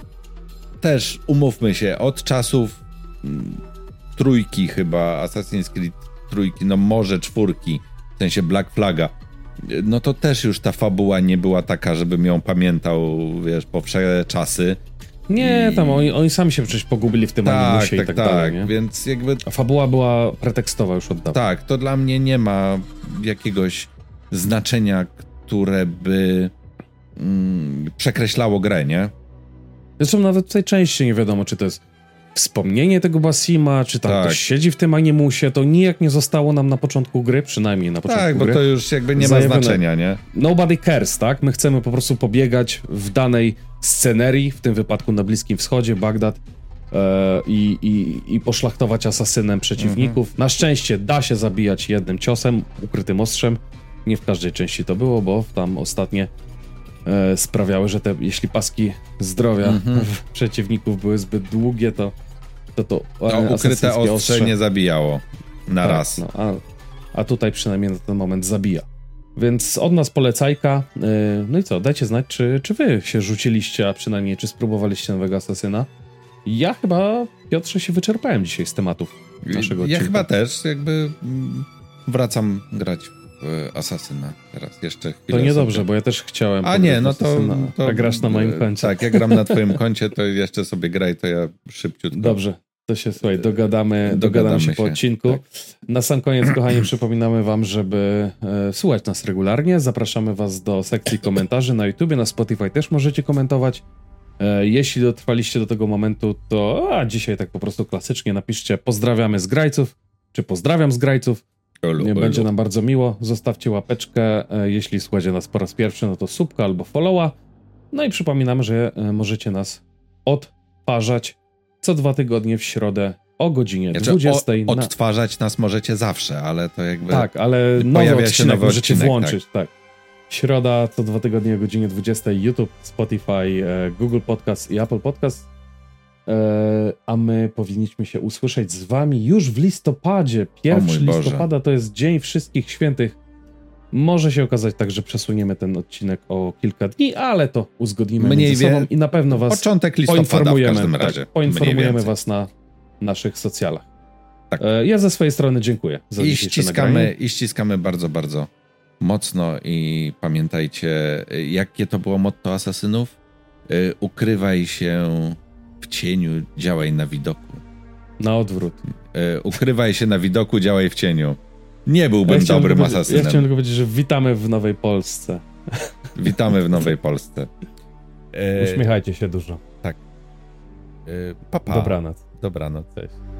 też umówmy się, od czasów m, trójki chyba, Assassin's Creed trójki, no może czwórki, w sensie Black Flaga, no to też już ta fabuła nie była taka, żebym ją pamiętał, wiesz, po wsze czasy. Nie, I... tam oni, oni sami się przecież pogubili w tym tak, animusie tak, i tak, tak dalej, nie? Więc jakby... A fabuła była pretekstowa już od dawna. Tak, to dla mnie nie ma jakiegoś znaczenia, które by mm, przekreślało grę, nie? Zresztą nawet w tej części nie wiadomo, czy to jest wspomnienie tego Basima, czy tam tak. ktoś siedzi w tym animusie, to nijak nie zostało nam na początku gry, przynajmniej na początku tak, gry. Tak, bo to już jakby nie Zajawione. ma znaczenia, nie? Nobody cares, tak? My chcemy po prostu pobiegać w danej scenerii, w tym wypadku na Bliskim Wschodzie, Bagdad, e, i, i, i poszlachtować asasynem przeciwników. Mhm. Na szczęście da się zabijać jednym ciosem, ukrytym ostrzem. Nie w każdej części to było, bo tam ostatnie e, sprawiały, że te, jeśli paski zdrowia mhm. przeciwników były zbyt długie, to to, to, to ukryte ostrze, ostrze nie zabijało na tak, raz. No, a, a tutaj przynajmniej na ten moment zabija. Więc od nas polecajka. Yy, no i co, dajcie znać, czy, czy wy się rzuciliście, a przynajmniej czy spróbowaliście nowego Asasyna. Ja chyba, Piotrze, się wyczerpałem dzisiaj z tematów naszego odcinka. Ja chyba też jakby wracam grać w Asasyna teraz jeszcze chwilę. To niedobrze, sobie. Bo ja też chciałem. A nie, no to, to... A grasz na moim koncie. Tak, ja gram na twoim koncie, to jeszcze sobie graj, to ja szybciutko. Dobrze. To się, słuchaj, dogadamy, dogadamy, dogadamy się po się. odcinku. Tak. Na sam koniec, kochani, przypominamy wam, żeby e, słuchać nas regularnie. Zapraszamy was do sekcji komentarzy na YouTubie, na Spotify też możecie komentować. E, jeśli dotrwaliście do tego momentu, to a dzisiaj tak po prostu klasycznie napiszcie pozdrawiamy z grajców, czy pozdrawiam z grajców. Olu, Nie olu. będzie nam bardzo miło. Zostawcie łapeczkę. E, jeśli słuchacie nas po raz pierwszy, no to subka albo followa. No i przypominamy, że e, możecie nas odtwarzać co dwa tygodnie w środę o godzinie znaczy, dwudziestej. O, odtwarzać na... nas możecie zawsze, ale to jakby... Tak, ale nowy odcinek nowy możecie odcinek, włączyć. Tak. tak. Środa co dwa tygodnie o godzinie dwudziestej. YouTube, Spotify, e, Google Podcast i Apple Podcast. E, a my powinniśmy się usłyszeć z wami już w listopadzie. Pierwszy listopada to jest Dzień Wszystkich Świętych. Może się okazać tak, że przesuniemy ten odcinek o kilka dni, ale to uzgodnimy Mniej między sobą i na pewno was początek listopada poinformujemy, w każdym razie. Tak, poinformujemy was na naszych socjalach. Tak. E, ja ze swojej strony dziękuję za I dzisiejsze ściskamy, nagranie. I ściskamy bardzo, bardzo mocno i pamiętajcie, jakie to było motto asasynów? Y, ukrywaj się w cieniu, działaj na widoku. Na odwrót. Y, ukrywaj się na widoku, działaj w cieniu. Nie byłbym ja dobrym asasynem. Ja chciałem tylko powiedzieć, że witamy w Nowej Polsce. Witamy w Nowej Polsce. E... Uśmiechajcie się dużo. Tak. E... Pa, pa. Dobranoc. Dobranoc. Cześć.